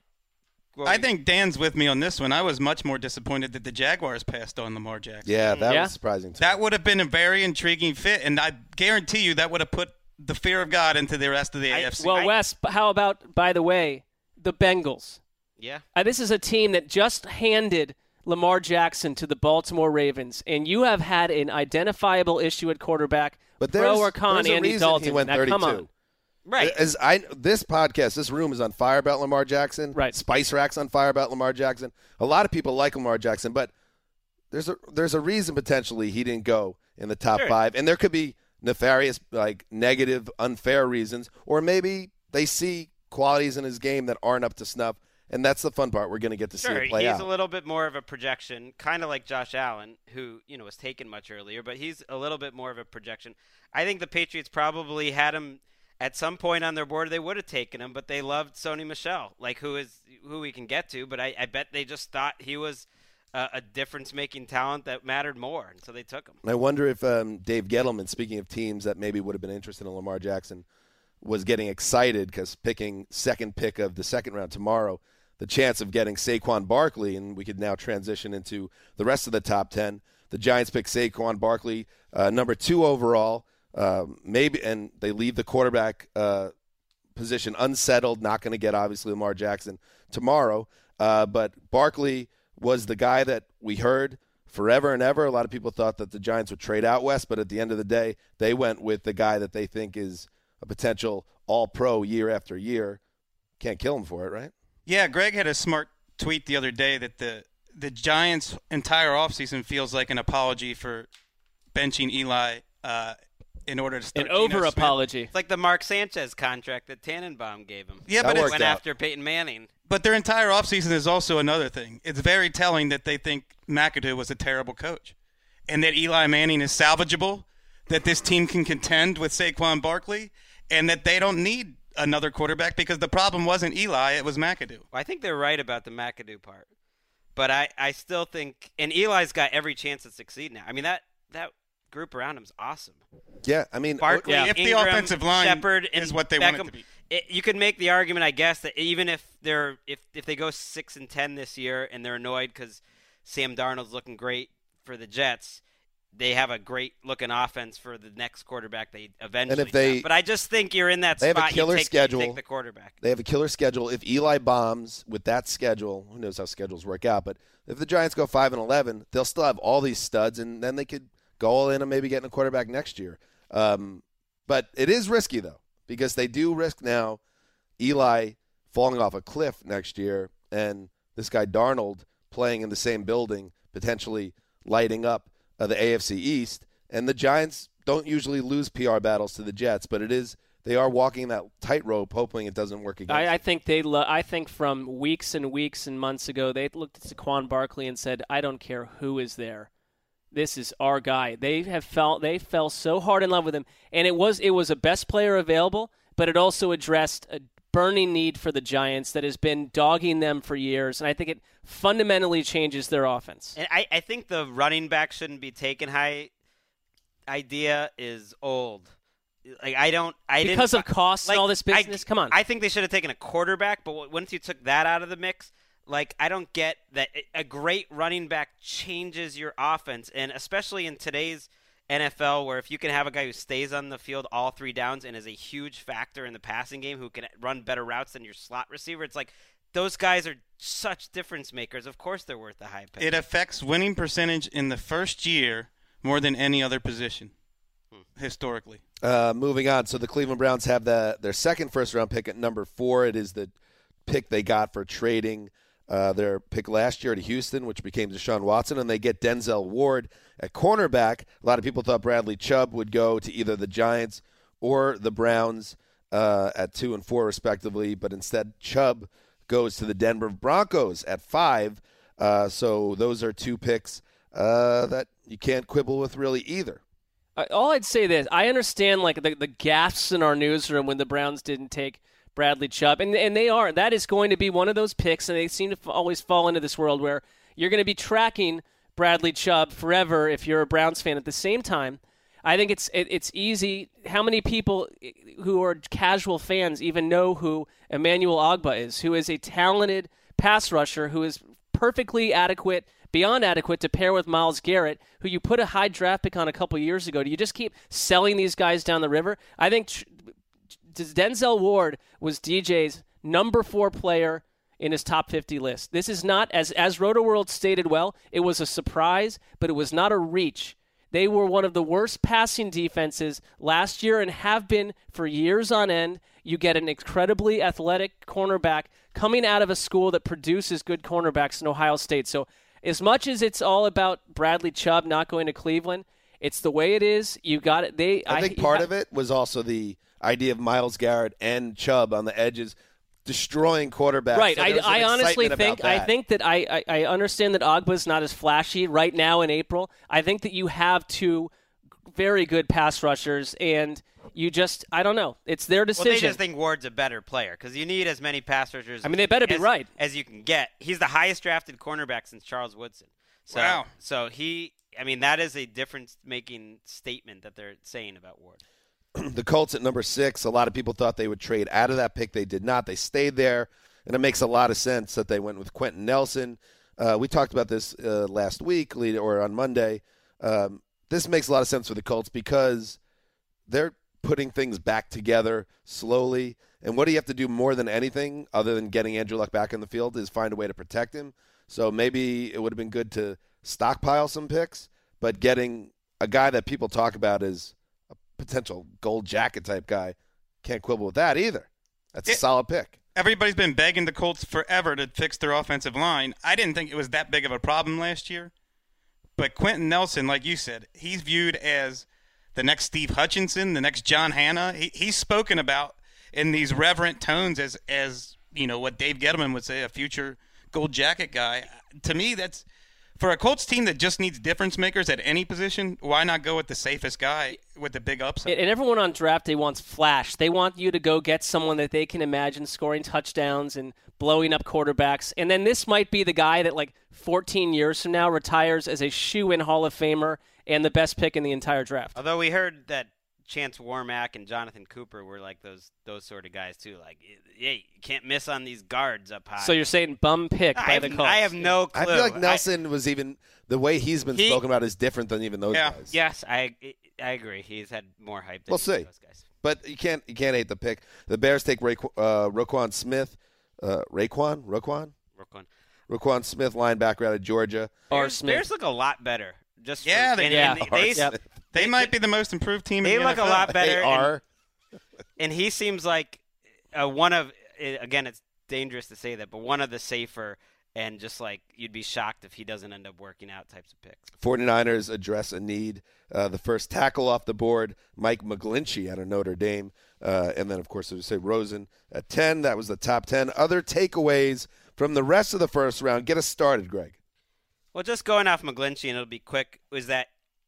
I think Dan's with me on this one. I was much more disappointed that the Jaguars passed on Lamar Jackson. Yeah, that Yeah. was surprising too. That would have been a very intriguing fit, and I guarantee you that would have put the fear of God into the rest of the I- A F C. Well, I- Wes, how about, by the way, the Bengals? Yeah. Uh, this is a team that just handed Lamar Jackson to the Baltimore Ravens, and you have had an identifiable issue at quarterback. but pro there's, or con there's a Andy reason Dalton. he went now, thirty-two. come on. Right. As I this podcast, this room is on fire about Lamar Jackson. Right. Spice Rack's on fire about Lamar Jackson. A lot of people like Lamar Jackson, but there's a there's a reason potentially he didn't go in the top Sure. five, and there could be nefarious, like negative, unfair reasons, or maybe they see qualities in his game that aren't up to snuff, and that's the fun part. We're going to get to Sure, see it play he's out. a little bit more of a projection, kind of like Josh Allen, who you know was taken much earlier, but he's a little bit more of a projection. I think the Patriots probably had him at some point on their board. They would have taken him, but they loved Sony Michel, like who is who we can get to. But I, I bet they just thought he was a, a difference-making talent that mattered more, and so they took him. And I wonder if um, Dave Gettleman, speaking of teams that maybe would have been interested in Lamar Jackson, was getting excited because picking second pick of the second round tomorrow, the chance of getting Saquon Barkley, and we could now transition into the rest of the top ten. The Giants pick Saquon Barkley, uh, number two overall, uh, maybe, and they leave the quarterback uh, position unsettled. Not going to get obviously Lamar Jackson tomorrow, uh, but Barkley was the guy that we heard forever and ever. A lot of people thought that the Giants would trade out West, but at the end of the day, they went with the guy that they think is a potential all-pro year after year. Can't kill him for it, right? Yeah, Greg had a smart tweet the other day that the the Giants' entire offseason feels like an apology for benching Eli uh, in order to start An over Geno Smith. apology. It's like the Mark Sanchez contract that Tannenbaum gave him. Yeah, That but He it's, worked went out. after Peyton Manning. but their entire offseason is also another thing. It's very telling that they think McAdoo was a terrible coach and that Eli Manning is salvageable, that this team can contend with Saquon Barkley, and that they don't need another quarterback because the problem wasn't Eli, it was McAdoo. Well, I think they're right about the McAdoo part. But I, I still think – and Eli's got every chance to succeed now. I mean, that, that group around him is awesome. Yeah, I mean, Barkley, If the Ingram, offensive line Shepard, and is what they want it Beckham. to be. It, you could make the argument, I guess, that even if they're if, if they go six and ten this year and they're annoyed because Sam Darnold's looking great for the Jets, they have a great looking offense for the next quarterback they eventually. And if they- draft. But I just think you're in that they have a spot. killer you take, schedule. You take the quarterback. They have a killer schedule. If Eli bombs with that schedule, who knows how schedules work out, but if the Giants go five and eleven, they'll still have all these studs, and then they could go all in and maybe getting a quarterback next year. Um, but it is risky, though, because they do risk now Eli falling off a cliff next year and this guy Darnold playing in the same building, potentially lighting up uh, the A F C East. And the Giants don't usually lose P R battles to the Jets, but it is they are walking that tightrope, hoping it doesn't work against I, I them. think they. Lo- I think from weeks and weeks and months ago, they looked at Saquon Barkley and said, "I don't care who is there. This is our guy." They have felt they fell so hard in love with him, and it was it was a best player available, but it also addressed a burning need for the Giants that has been dogging them for years, and I think it fundamentally changes their offense. And I, I think the running back shouldn't be taken high idea is old. Like I don't, I Because didn't, of costs and like, all this business? I, Come on. I think they should have taken a quarterback, but once you took that out of the mix, like I don't get that a great running back changes your offense, and especially in today's N F L, where if you can have a guy who stays on the field all three downs and is a huge factor in the passing game, who can run better routes than your slot receiver, it's like those guys are such difference makers. Of course, they're worth the high pick. It affects winning percentage in the first year more than any other position historically. Uh, moving on, so the Cleveland Browns have the, their second first-round pick at number four. It is the pick they got for trading uh, their pick last year to Houston, which became Deshaun Watson, and they get Denzel Ward at cornerback. A lot of people thought Bradley Chubb would go to either the Giants or the Browns uh, at two and four, respectively, but instead Chubb goes to the Denver Broncos at five. Uh, so those are two picks uh, that you can't quibble with really either. Uh, all I'd say this, I understand like the, the gasps in our newsroom when the Browns didn't take Bradley Chubb, and and they are. That is going to be one of those picks, and they seem to f- always fall into this world where you're going to be tracking Bradley Chubb forever if you're a Browns fan. At the same time, I think it's it, it's easy. How many people who are casual fans even know who Emmanuel Ogbah is, who is a talented pass rusher, who is perfectly adequate, beyond adequate to pair with Myles Garrett, who you put a high draft pick on a couple years ago. Do you just keep selling these guys down the river? I think tr- Denzel Ward was D J's number four player in his top fifty list. This is not, as as RotoWorld stated well, it was a surprise, but it was not a reach. They were one of the worst passing defenses last year and have been for years on end. You get an incredibly athletic cornerback coming out of a school that produces good cornerbacks in Ohio State. So as much as it's all about Bradley Chubb not going to Cleveland, it's the way it is. You got it. They. I think I, part I, of it was also the idea of Myles Garrett and Chubb on the edges, destroying quarterbacks. Right. So I, I honestly think that. I think that I, I, I understand that Ogba's not as flashy right now in April. I think that you have two very good pass rushers, and you just I don't know. It's their decision. Well, they just think Ward's a better player because you need as many pass rushers. I mean, they better be as, right as you can get. He's the highest drafted cornerback since Charles Woodson. So, wow. So he, I mean, that is a difference-making statement that they're saying about Ward. The Colts at number six, a lot of people thought they would trade out of that pick. They did not. They stayed there, and it makes a lot of sense that they went with Quentin Nelson. Uh, we talked about this uh, last week or on Monday. Um, this makes a lot of sense for the Colts because they're putting things back together slowly. And what do you have to do more than anything other than getting Andrew Luck back in the field is find a way to protect him. So maybe it would have been good to stockpile some picks, but getting a guy that people talk about as potential gold jacket type guy, can't quibble with that either. That's it, a solid pick. Everybody's been begging the Colts forever to fix their offensive line. I didn't think it was that big of a problem last year. But Quentin Nelson, like you said, he's viewed as the next Steve Hutchinson, the next John Hanna. He, he's spoken about in these reverent tones as, as, you know, what Dave Gettleman would say, a future gold jacket guy. To me, that's for a Colts team that just needs difference makers at any position, why not go with the safest guy with the big upside? And everyone on draft day wants flash. They want you to go get someone that they can imagine scoring touchdowns and blowing up quarterbacks. And then this might be the guy that, like, fourteen years from now retires as a shoe-in Hall of Famer and the best pick in the entire draft. Although we heard that Chance Warmack and Jonathan Cooper were like those those sort of guys too. Like, hey, you can't miss on these guards up high. So you're saying bum pick I by have, the Colts? I have no clue. I feel like Nelson I, was even the way he's been he, spoken about is different than even those yeah. guys. Yes, I I agree. He's had more hype than we'll see. those guys. But you can't you can't hate the pick. The Bears take Ray, uh, Roquan Smith, uh, Raekwon, Roquan, Roquan, Roquan Smith, linebacker out of Georgia. Bears, Bears look a lot better. Just yeah, for, they, and, yeah. and they, they, yep. they might be the most improved team. They in the look N F L. a lot better. They are. And, and he seems like uh, one of again, it's dangerous to say that, but one of the safer and just like you'd be shocked if he doesn't end up working out types of picks. 49ers address a need. Uh, the first tackle off the board, Mike McGlinchey out of Notre Dame. Uh, and then, of course, as we say, Rosen at ten. That was the top ten. Other takeaways from the rest of the first round. Get us started, Greg. Well, just going off McGlinchey, and it'll be quick, was that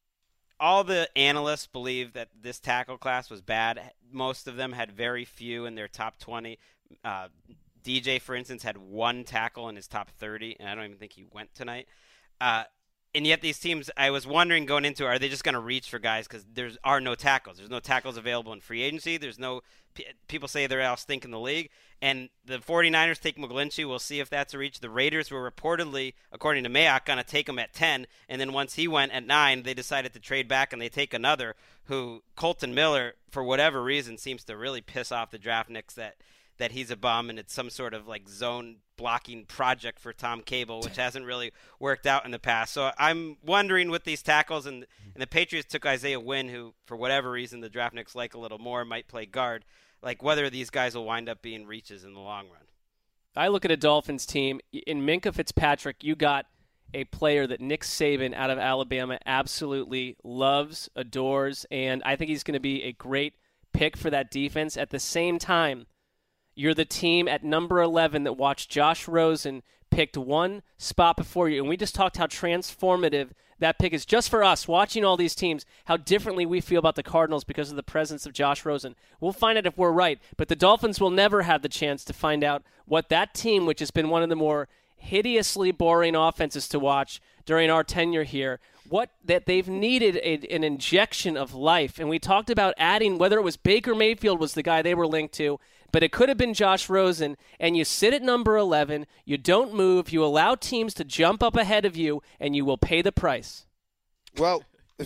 all the analysts believe that this tackle class was bad. Most of them had very few in their top twenty. Uh, D J, for instance, had one tackle in his top thirty, and I don't even think he went tonight. Uh, and yet these teams, I was wondering going into, are they just going to reach for guys because there are no tackles? There's no tackles available in free agency. There's no – people say they're all stink in the league. And the 49ers take McGlinchey. We'll see if that's a reach. The Raiders were reportedly, according to Mayock, going to take him at ten. And then once he went at nine, they decided to trade back and they take another who, Colton Miller, for whatever reason, seems to really piss off the draftniks that – that he's a bum and it's some sort of like zone blocking project for Tom Cable, which hasn't really worked out in the past. So I'm wondering with these tackles, and, and the Patriots took Isaiah Wynn, who for whatever reason the draftniks like a little more, might play guard, like whether these guys will wind up being reaches in the long run. I look at a Dolphins team. In Minkah Fitzpatrick, you got a player that Nick Saban out of Alabama absolutely loves, adores, and I think he's going to be a great pick for that defense. At the same time, you're the team at number eleven that watched Josh Rosen picked one spot before you. And we just talked how transformative that pick is just for us, watching all these teams, how differently we feel about the Cardinals because of the presence of Josh Rosen. We'll find out if we're right. But the Dolphins will never have the chance to find out what that team, which has been one of the more hideously boring offenses to watch during our tenure here. What that they've needed a, an injection of life, and we talked about adding whether it was Baker Mayfield was the guy they were linked to, but it could have been Josh Rosen. And you sit at number eleven, you don't move, you allow teams to jump up ahead of you, and you will pay the price. Well,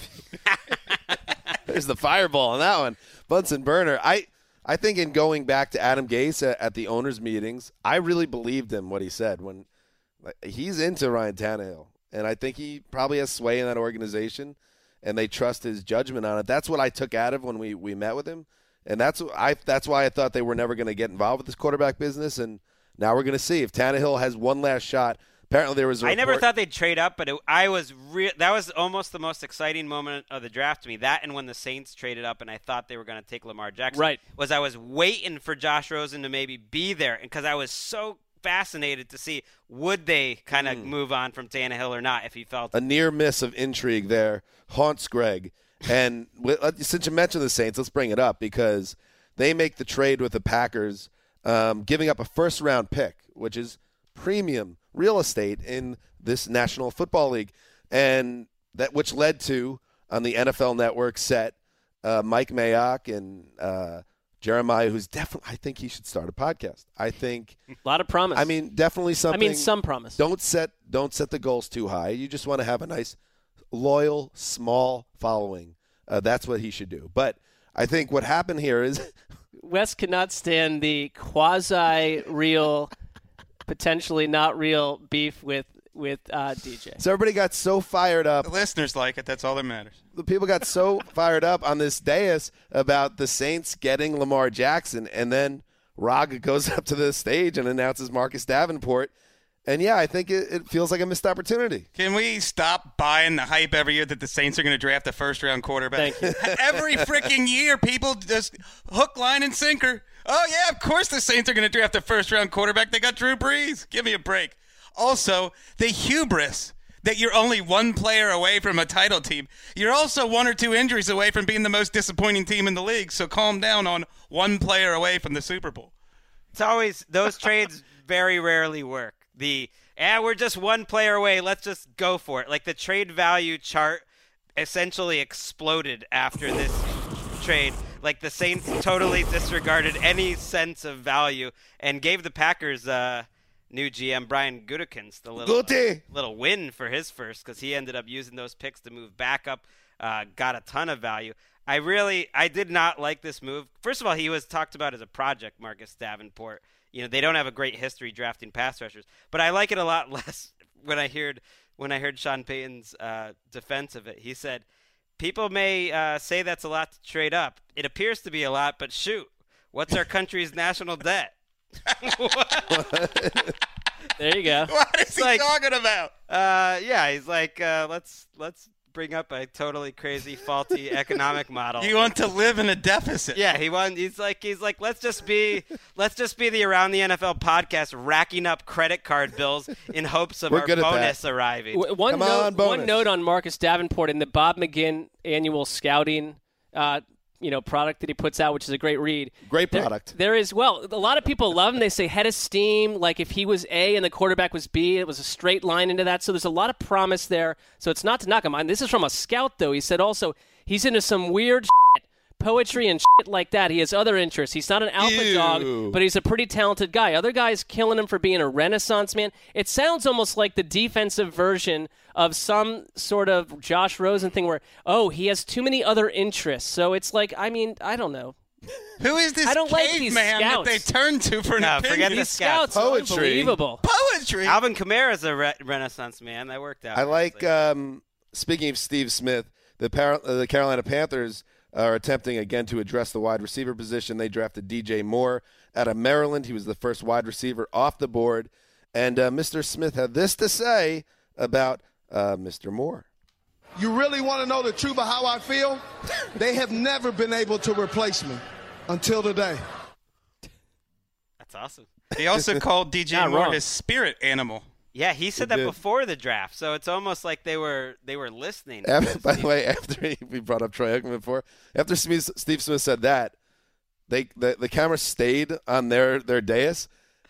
there's the fireball on that one, Bunsen burner. I I think in going back to Adam Gase at, at the owners' meetings, I really believed him what he said when he's into Ryan Tannehill. And I think he probably has sway in that organization, and they trust his judgment on it. That's what I took out of when we, we met with him, and that's I that's why I thought they were never going to get involved with this quarterback business. And now we're going to see if Tannehill has one last shot. Apparently, there was. A I never report- thought they'd trade up, but it, I was re- that was almost the most exciting moment of the draft to me. That and when the Saints traded up, and I thought they were going to take Lamar Jackson. Right. Was I was waiting for Josh Rosen to maybe be there, because I was so fascinated to see would they kind of mm. move on from Tannehill or not if he felt a near miss of intrigue there haunts Greg. And since you mentioned the Saints, let's bring it up because they make the trade with the Packers, um, giving up a first round pick, which is premium real estate in this National Football League, and that which led to on the N F L Network set uh, Mike Mayock and uh, Jeremiah, who's definitely, I think he should start a podcast. I think a lot of promise. I mean, definitely something. I mean, some promise. Don't set don't set the goals too high. You just want to have a nice, loyal, small following. Uh, that's what he should do. But I think what happened here is Wes cannot stand the quasi-real, potentially not real beef with with uh, D J. So everybody got so fired up. The listeners like it. That's all that matters. The people got so fired up on this dais about the Saints getting Lamar Jackson, and then Raga goes up to the stage and announces Marcus Davenport. And, yeah, I think it, it feels like a missed opportunity. Can we stop buying the hype every year that the Saints are going to draft a first-round quarterback? Thank you. Every freaking year, people just hook, line, and sinker. Oh, yeah, of course the Saints are going to draft a first-round quarterback. They got Drew Brees. Give me a break. Also, the hubris that you're only one player away from a title team. You're also one or two injuries away from being the most disappointing team in the league, so calm down on one player away from the Super Bowl. It's always – those trades very rarely work. The, yeah, we're just one player away, let's just go for it. Like the trade value chart essentially exploded after this trade. Like the Saints totally disregarded any sense of value and gave the Packers uh, new G M Brian Gutekunst the little, uh, little win for his first, because he ended up using those picks to move back up, uh, got a ton of value. I really – I did not like this move. First of all, he was talked about as a project, Marcus Davenport. You know, they don't have a great history drafting pass rushers, but I like it a lot less when I heard when I heard Sean Payton's uh, defense of it. He said, "People may uh, say that's a lot to trade up. It appears to be a lot, but shoot, what's our country's national debt?" There you go. What is he like, talking about? Uh, yeah, he's like, uh, let's let's. bring up a totally crazy, faulty economic model. You want to live in a deficit. Yeah, he wants. He's like, he's like, let's just be, let's just be the Around the N F L podcast, racking up credit card bills in hopes of We're our good at bonus that. arriving. W- One Come note, on, bonus. one note on Marcus Davenport in the Bob McGinn annual scouting, uh, you know, product that he puts out, which is a great read. Great There- product. There is, well, a lot of people love him. They say head of steam, like if he was A and the quarterback was B, it was a straight line into that. So there's a lot of promise there. So it's not to knock him on. This is from a scout, though. He said also he's into some weird shit, poetry and shit like that. He has other interests. He's not an alpha Ew. dog, but he's a pretty talented guy. Other guys killing him for being a renaissance man. It sounds almost like the defensive version of some sort of Josh Rosen thing where, oh, he has too many other interests. So it's like, I mean, I don't know. Who is this I don't like these caveman that scouts. they turn to for an No, opinion? forget the These scouts. scouts, Poetry. unbelievable. Poetry. Alvin Kamara's a re- renaissance man. That worked out. I like, nicely. um, speaking of Steve Smith, the, Par- uh, the Carolina Panthers are attempting again to address the wide receiver position. They drafted D J Moore out of Maryland. He was the first wide receiver off the board. And uh, Mister Smith had this to say about uh, Mister Moore. You really want to know the truth of how I feel? They have never been able to replace me until today. That's awesome. He also called D J Not Moore wrong. his spirit animal. Yeah, he said He that did. before the draft, so it's almost like they were they were listening. After, by the way, after he, we brought up Troy Aikman before, after Smith, Steve Smith said that, they the, the camera stayed on their, their dais,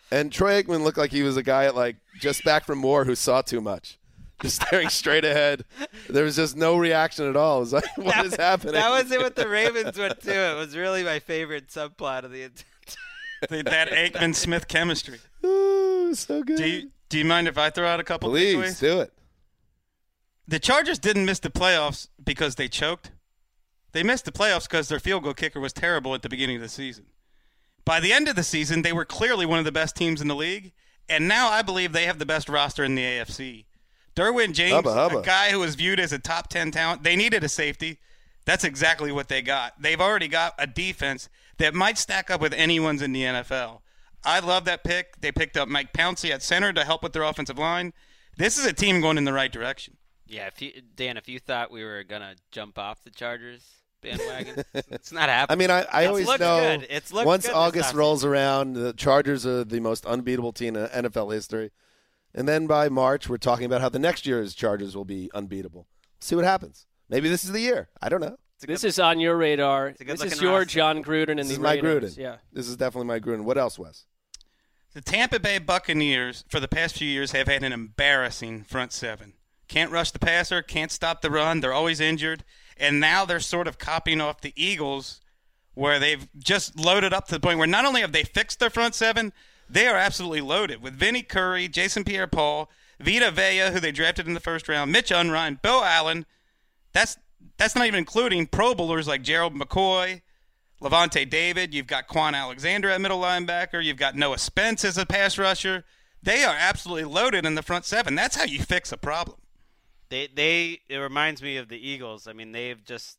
And Troy Aikman looked like he was a guy at like just back from war who saw too much. Just staring straight ahead. There was just no reaction at all. It was like, what that, is happening? That was it with the Ravens one, too. It was really my favorite subplot of the entire That Aikman-Smith chemistry. Ooh, so good. Do you, do you mind if I throw out a couple Please, takeaways? do it. The Chargers didn't miss the playoffs because they choked. They missed the playoffs because their field goal kicker was terrible at the beginning of the season. By the end of the season, they were clearly one of the best teams in the league, and now I believe they have the best roster in the A F C. Derwin James, hubba, hubba. a guy who was viewed as a top ten talent, they needed a safety. That's exactly what they got. They've already got a defense that might stack up with anyone's in the N F L. I love that pick. They picked up Mike Pouncey at center to help with their offensive line. This is a team going in the right direction. Yeah, if you, Dan, if you thought we were going to jump off the Chargers bandwagon, it's not happening. I mean, I, I it's always looked know good. It's looked once good August rolls around, the Chargers are the most unbeatable team in N F L history. And then by March, we're talking about how the next year's Chargers will be unbeatable. See what happens. Maybe this is the year. I don't know. This is on your radar. This is your roster. John Gruden and this the is my Raiders. Gruden. Yeah. This is definitely my Gruden. What else, Wes? The Tampa Bay Buccaneers, for the past few years, have had an embarrassing front seven. Can't rush the passer, can't stop the run. They're always injured. And now they're sort of copying off the Eagles, where they've just loaded up to the point where not only have they fixed their front seven, they are absolutely loaded with Vinny Curry, Jason Pierre-Paul, Vita Vea, who they drafted in the first round, Mitch Unrein, Bill Allen. That's that's not even including Pro Bowlers like Gerald McCoy, Levante David. You've got Quan Alexander at middle linebacker. You've got Noah Spence as a pass rusher. They are absolutely loaded in the front seven. That's how you fix a problem. They they it reminds me of the Eagles. I mean, they've just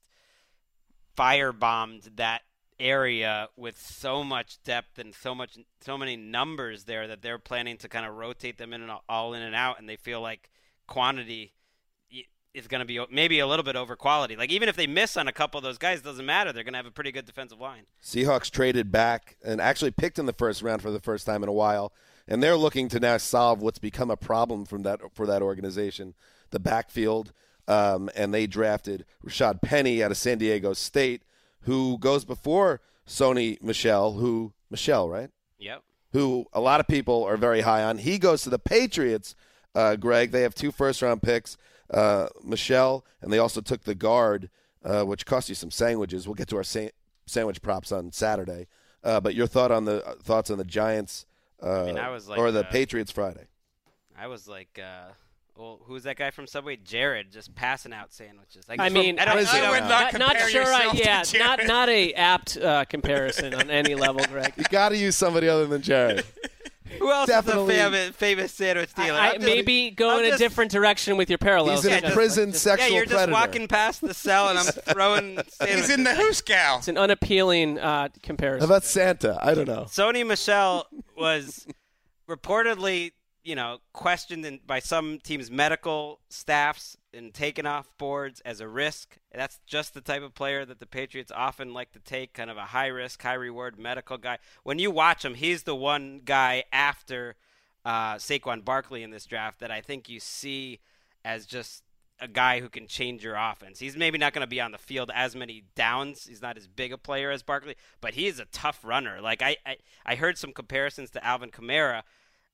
firebombed that area with so much depth and so much so many numbers there that they're planning to kind of rotate them in and all in and out, and they feel like quantity is going to be maybe a little bit over quality. Like even if they miss on a couple of those guys, it doesn't matter. They're going to have a pretty good defensive line. Seahawks traded back and actually picked in the first round for the first time in a while, and they're looking to now solve what's become a problem from that for that organization, the backfield. Um, and they drafted Rashad Penny out of San Diego State, who goes before Sony Michel, who Michel, right? Yep. Who a lot of people are very high on. He goes to the Patriots, uh, Greg. They have two first-round picks, uh, Michel, and they also took the guard, uh, which cost you some sandwiches. We'll get to our sa- sandwich props on Saturday. Uh, but your thought on the uh, thoughts on the Giants uh, I mean, I was like, or the uh, Patriots Friday? I was like, uh, well, who's that guy from Subway? Jared, just passing out sandwiches. Like, I mean, I, don't, what is I it don't, would not not, not compare sure. I, yourself to yeah, Jared. not not a apt uh, comparison on any level, Greg. You got to use somebody other than Jared. Who else Definitely. is a famous, famous sandwich dealer? I, I, I'm just- maybe go I'm in a just- different direction with your parallels. He's in Yeah, a just- prison just- sexual Yeah, you're predator. just walking past the cell, and I'm throwing sandwiches. He's in the Hooskow. It's an unappealing uh, How comparison. about Santa? I don't know. Sony Michel was reportedly, you know, questioned in, by some teams' medical staffs and taken off boards as a risk. That's just the type of player that the Patriots often like to take, kind of a high-risk, high-reward medical guy. When you watch him, he's the one guy after uh, Saquon Barkley in this draft that I think you see as just a guy who can change your offense. He's maybe not going to be on the field as many downs. He's not as big a player as Barkley, but he is a tough runner. Like I, I, I heard some comparisons to Alvin Kamara,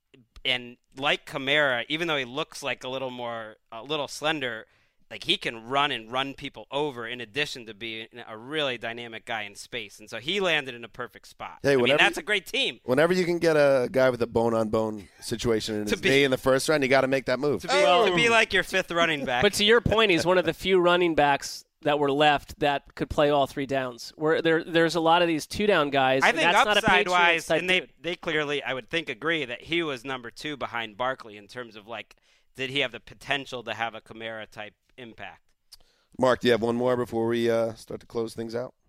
and like Kamara, even though he looks like a little more, a little slender, like he can run and run people over in addition to being a really dynamic guy in space. And so he landed in a perfect spot. Hey, I mean, whenever that's you- a great team. Whenever you can get a guy with a bone-on-bone situation in To his be- knee in the first round, you got to make that move. To be, to be like your fifth running back. But to your point, he's one of the few running backs that were left that could play all three downs. Where there, there's a lot of these two-down guys. I and think that's not a upside-wise, Patriots-type and they, dude. they clearly, I would think, agree that he was number two behind Barkley in terms of, like, did he have the potential to have a Kamara-type impact? Mark, do you have one more before we uh, start to close things out?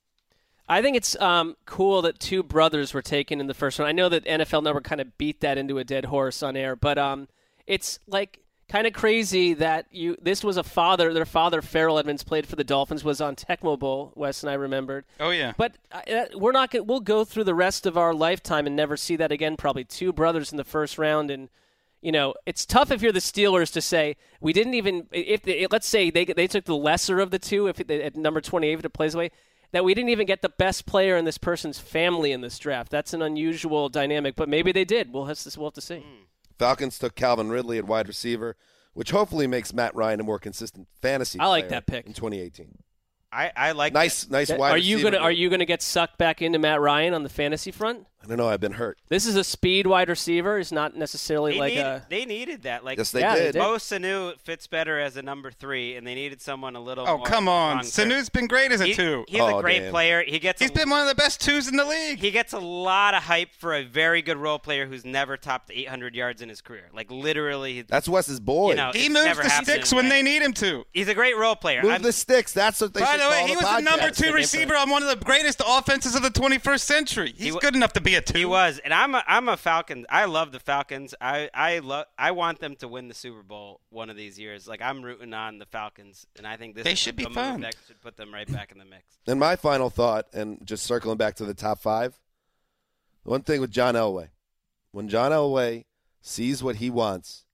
I think it's um, cool that two brothers were taken in the first one. I know that N F L Network kind of beat that into a dead horse on air, but um, it's like kind of crazy that you. This was a father. Their father, Farrell Edmonds, played for the Dolphins. Was on Tecmo Bowl. Wes and I remembered. Oh yeah. But uh, we're not. Gonna, we'll go through the rest of our lifetime and never see that again. Probably two brothers in the first round, and you know it's tough if you're the Steelers to say we didn't even. If they, let's say they they took the lesser of the two, if it, at number twenty-eight, if it plays away. that we didn't even get the best player in this person's family in this draft. That's an unusual dynamic, but maybe they did. We'll have to, we'll have to see. Mm. Falcons took Calvin Ridley at wide receiver, which hopefully makes Matt Ryan a more consistent fantasy I like player that pick. in twenty eighteen. I, I like nice, that. nice That- wide are you receiver. gonna Are you gonna get sucked back into Matt Ryan on the fantasy front? I don't know. I've been hurt. This is a speed wide receiver. It's not necessarily They, like need, a. they needed that. Like Yes, they Yeah, they did. did. Mo Sanu fits better as a number three, and they needed someone a little. Oh, more come on. long-term. Sanu's been great as a He- two. He's Oh, a great damn. player. He gets. He's a, been one of the best twos in the league. He gets a lot of hype for a very good role player who's never topped eight hundred yards in his career. Like literally, That's Wes's boy. you know, He it's moves never the happened sticks in when the they N F L. need him to. He's a great role player. Move I'm- the sticks. That's what they By should the way, call he the was the podcast. number two receiver on one of the greatest offenses of the twenty-first century. He's wa- good enough to be a two. He was, and I'm a, I'm a Falcon. I love the Falcons. I I love. I want them to win the Super Bowl one of these years. Like I'm rooting on the Falcons, and I think this They is should be a move fun. that should put them right back in the mix. And my final thought, and just circling back to the top five, one thing with John Elway. When John Elway sees what he wants,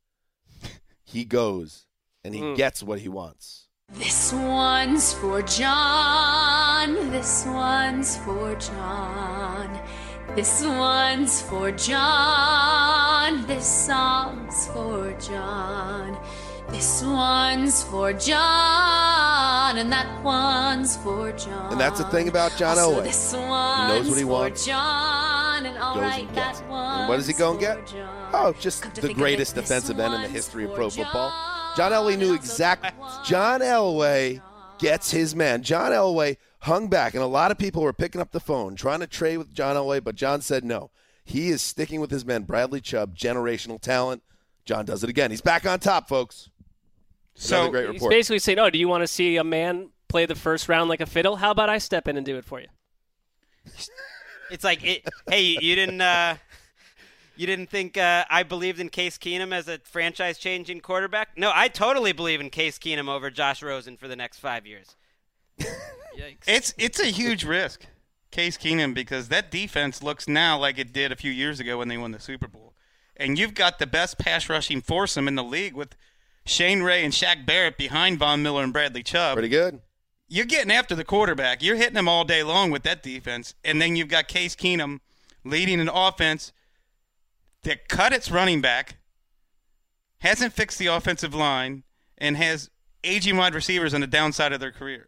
he goes, and he Mm. gets what he wants. This one's for John. This one's for John. This one's for John. This song's for John. This one's for John, and that one's for John. And that's the thing about John Also, Elway. This He knows what he one's wants. for John, and all Goes right, and gets that it. And what does he one's go and get? for John. Oh, just Come to the think of it, greatest this defensive end in the one's history of for pro football. John, John Elway knew and also exact. that one's John Elway gets his man. John Elway hung back, and a lot of people were picking up the phone trying to trade with John Elway, but John said no. He is sticking with his man, Bradley Chubb, generational talent. John does it again. He's back on top, folks. Another So great He's report. basically saying, "Oh, do you want to see a man play the first round like a fiddle? How about I step in and do it for you?" It's like, it, hey, you didn't uh, you didn't think uh, I believed in Case Keenum as a franchise-changing quarterback? No, I totally believe in Case Keenum over Josh Rosen for the next five years. Yikes. It's it's a huge risk, Case Keenum, because that defense looks now like it did a few years ago when they won the Super Bowl. And you've got the best pass rushing foursome in the league with Shane Ray and Shaq Barrett behind Von Miller and Bradley Chubb. Pretty good. You're getting after the quarterback. You're hitting him all day long with that defense. And then you've got Case Keenum leading an offense that cut its running back, hasn't fixed the offensive line, and has aging wide receivers on the downside of their career.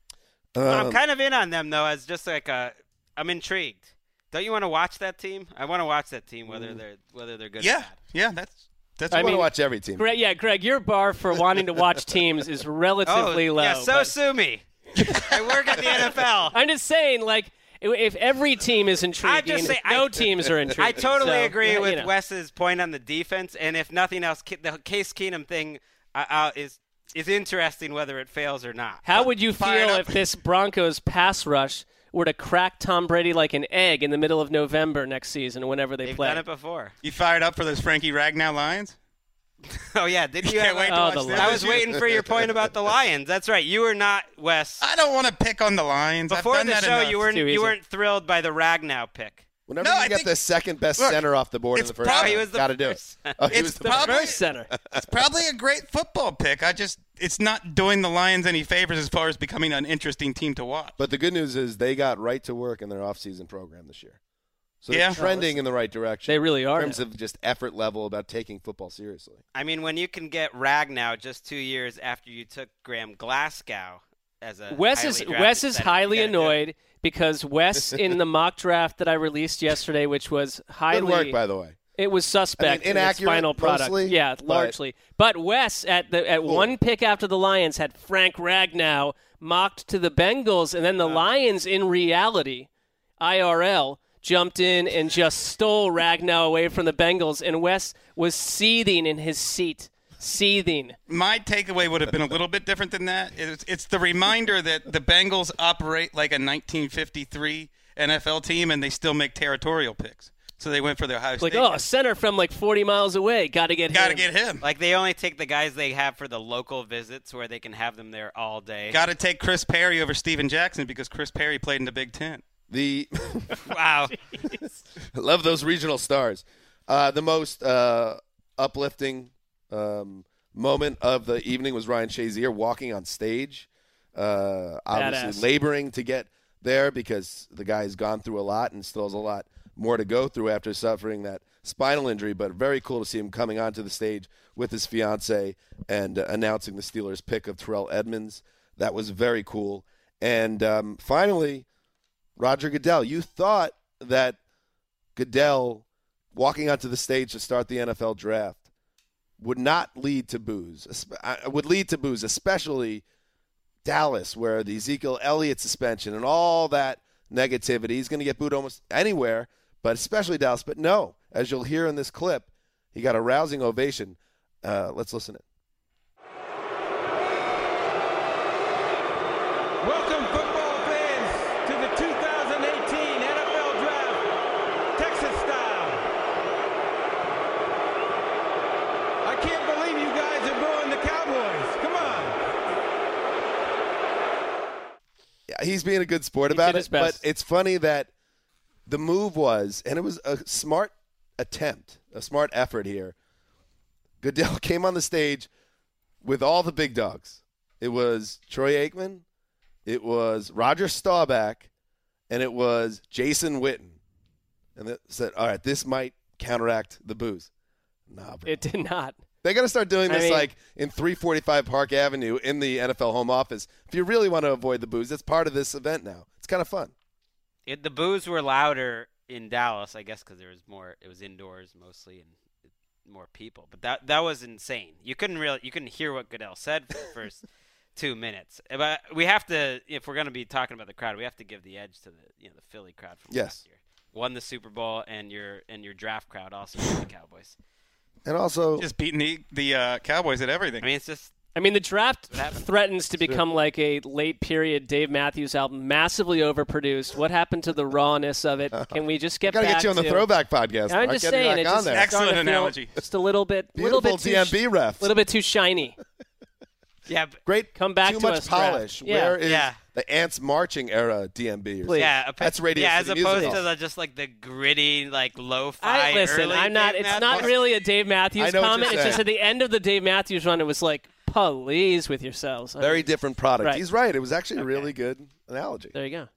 I'm Um, kind of in on them, though, as just like a – I'm intrigued. Don't you want to watch that team? I want to watch that team, whether they're whether they're good or Yeah, bad. yeah, that's that's. I, I want to mean, watch every team. Greg, yeah, Greg, your bar for wanting to watch teams is relatively oh, low. yeah, so but- sue me. I work at the N F L. I'm just saying, like, if- if every team is intriguing, just say- no I- teams are intriguing. I totally So, agree you with know. Wes's point on the defense, and if nothing else, Ke- the Case Keenum thing uh, uh, is is interesting whether it fails or not. How would you Fired feel up. if this Broncos pass rush were to crack Tom Brady like an egg in the middle of November next season, whenever they They've play? done it before. You fired up for those Frankie Ragnow Lions? Oh yeah, did you? Can't have- wait to Oh, watch the them Lions. I this was year. waiting for your point about the Lions. That's right. You were not, Wes. I don't want to pick on the Lions. Before I've done the that show, enough. you weren't Too easy. you weren't thrilled by the Ragnow pick. Whenever No, you I get think- the second best Look, center off the board in it's the first prob- round, he was the got to do it. first. Oh, he It's was the the probably- first center. It's probably a great football pick. I just it's not doing the Lions any favors as far as becoming an interesting team to watch. But the good news is they got right to work in their offseason program this year. So Yeah. they're trending in the right direction. They really are In terms now. of just effort level about taking football seriously. I mean, when you can get Ragnow just two years after you took Graham Glasgow as a Wes is highly drafted Wes is center, you highly gotta do it. annoyed because Wes in the mock draft that I released yesterday, which was highly Good work, by the way. It was suspect I mean, in its inaccurate final product. mostly, yeah, but- largely. But Wes at the at one pick after the Lions had Frank Ragnow mocked to the Bengals, and then the Lions, in reality, I R L, jumped in and just stole Ragnow away from the Bengals, and Wes was seething in his seat. Seething. My takeaway would have been a little bit different than that. It's, it's the reminder that the Bengals operate like a nineteen fifty-three N F L team, and they still make territorial picks. So they went for the Ohio Like, State. oh, a center from like forty miles away. Got to get Got to him. get him. Like they only take the guys they have for the local visits, where they can have them there all day. Got to take Chris Perry over Steven Jackson because Chris Perry played in the Big Ten. The Wow. I love those regional stars. Uh, the most uh, uplifting um, moment of the evening was Ryan Shazier walking on stage, uh, obviously Badass. laboring to get there because the guy's gone through a lot and still has a lot more to go through after suffering that spinal injury. But very cool to see him coming onto the stage with his fiance and uh, announcing the Steelers' pick of Terrell Edmunds. That was very cool. And um, finally, Roger Goodell. You thought that Goodell walking onto the stage to start the N F L draft would not lead to boos, would lead to boos, especially Dallas, where the Ezekiel Elliott suspension and all that negativity. He's going to get booed almost anywhere, but especially Dallas. But no, as you'll hear in this clip, he got a rousing ovation. Uh, let's listen in. Welcome, football fans, to the two thousand eighteen N F L Draft, Texas style. I can't believe you guys are booing the Cowboys. Come on. Yeah, he's being a good sport He about did his it, but best. it's funny that the move was, and it was a smart attempt, a smart effort here. Goodell came on the stage with all the big dogs. It was Troy Aikman, it was Roger Staubach, and it was Jason Witten. And they said, all right, this might counteract the boos. Nah, bro. It did not. They got to start doing I this mean- like in three forty-five Park Avenue in the N F L home office. If you really want to avoid the boos, it's part of this event now. It's kind of fun. It, the boos were louder in Dallas, I guess, because there was more. It was indoors mostly and more people. But that that was insane. You couldn't really you couldn't hear what Goodell said for the first two minutes. But we have to, if we're going to be talking about the crowd, we have to give the edge to the you know the Philly crowd from Yes. last year. Won the Super Bowl, and your and your draft crowd also beat the Cowboys. And also, Just beating the, the uh, Cowboys at everything. I mean, it's just I mean, the draft What happened? threatens to become like a late period Dave Matthews album, massively overproduced. What happened to the rawness of it? Can we just get got to back get you on the to, throwback podcast. I'm Mark. just Get saying, back it on just there. starting Excellent to feel analogy. Just a little bit, little Beautiful bit too, D M sh- B refs. little bit too shiny. yeah, but, Great. Come back Too to much us, draft. polish. Yeah. Where is Yeah. the Ants Marching era D M B? Or Please. yeah. appa- That's Radio Yeah, as City opposed Music to Hall. the, just like the gritty, like lo-fi. I listen. early I'm not. Dave It's not Matthews. really a Dave I Matthews know what comment. you're It's just saying. at the end of the Dave Matthews run, it was like, please with yourselves. I Very mean, different product. Right. He's right. It was actually a really good analogy. There you go.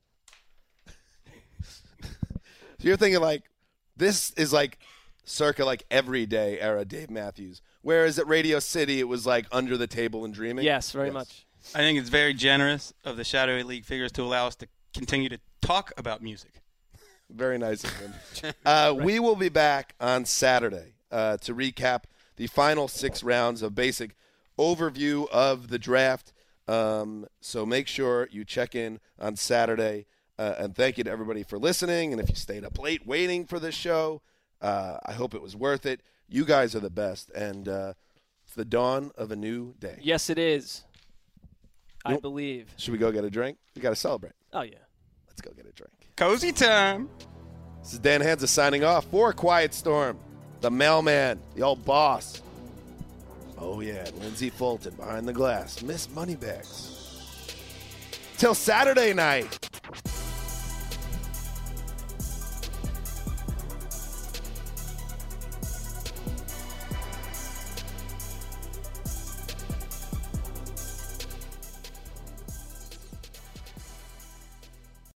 So you're thinking like, this is like circa like everyday era Dave Matthews. Whereas at Radio City, it was like under the table and dreaming. Yes, very much. I think it's very generous of the Shadowy League figures to allow us to continue to talk about music. Very nice of him. uh, We will be back on Saturday uh, to recap the final six rounds of basic overview of the draft. Um, so make sure you check in on Saturday. Uh, and thank you to everybody for listening. And if you stayed up late waiting for this show, uh, I hope it was worth it. You guys are the best. And uh, it's the dawn of a new day. Yes, it is. I You- believe. Should we go get a drink? We got to celebrate. Oh yeah. Let's go get a drink. Cozy time. This is Dan Hansa signing off for Quiet Storm, the mailman, the old boss. Oh, yeah, Lindsey Fulton behind the glass. Miss Moneybags. Till Saturday night.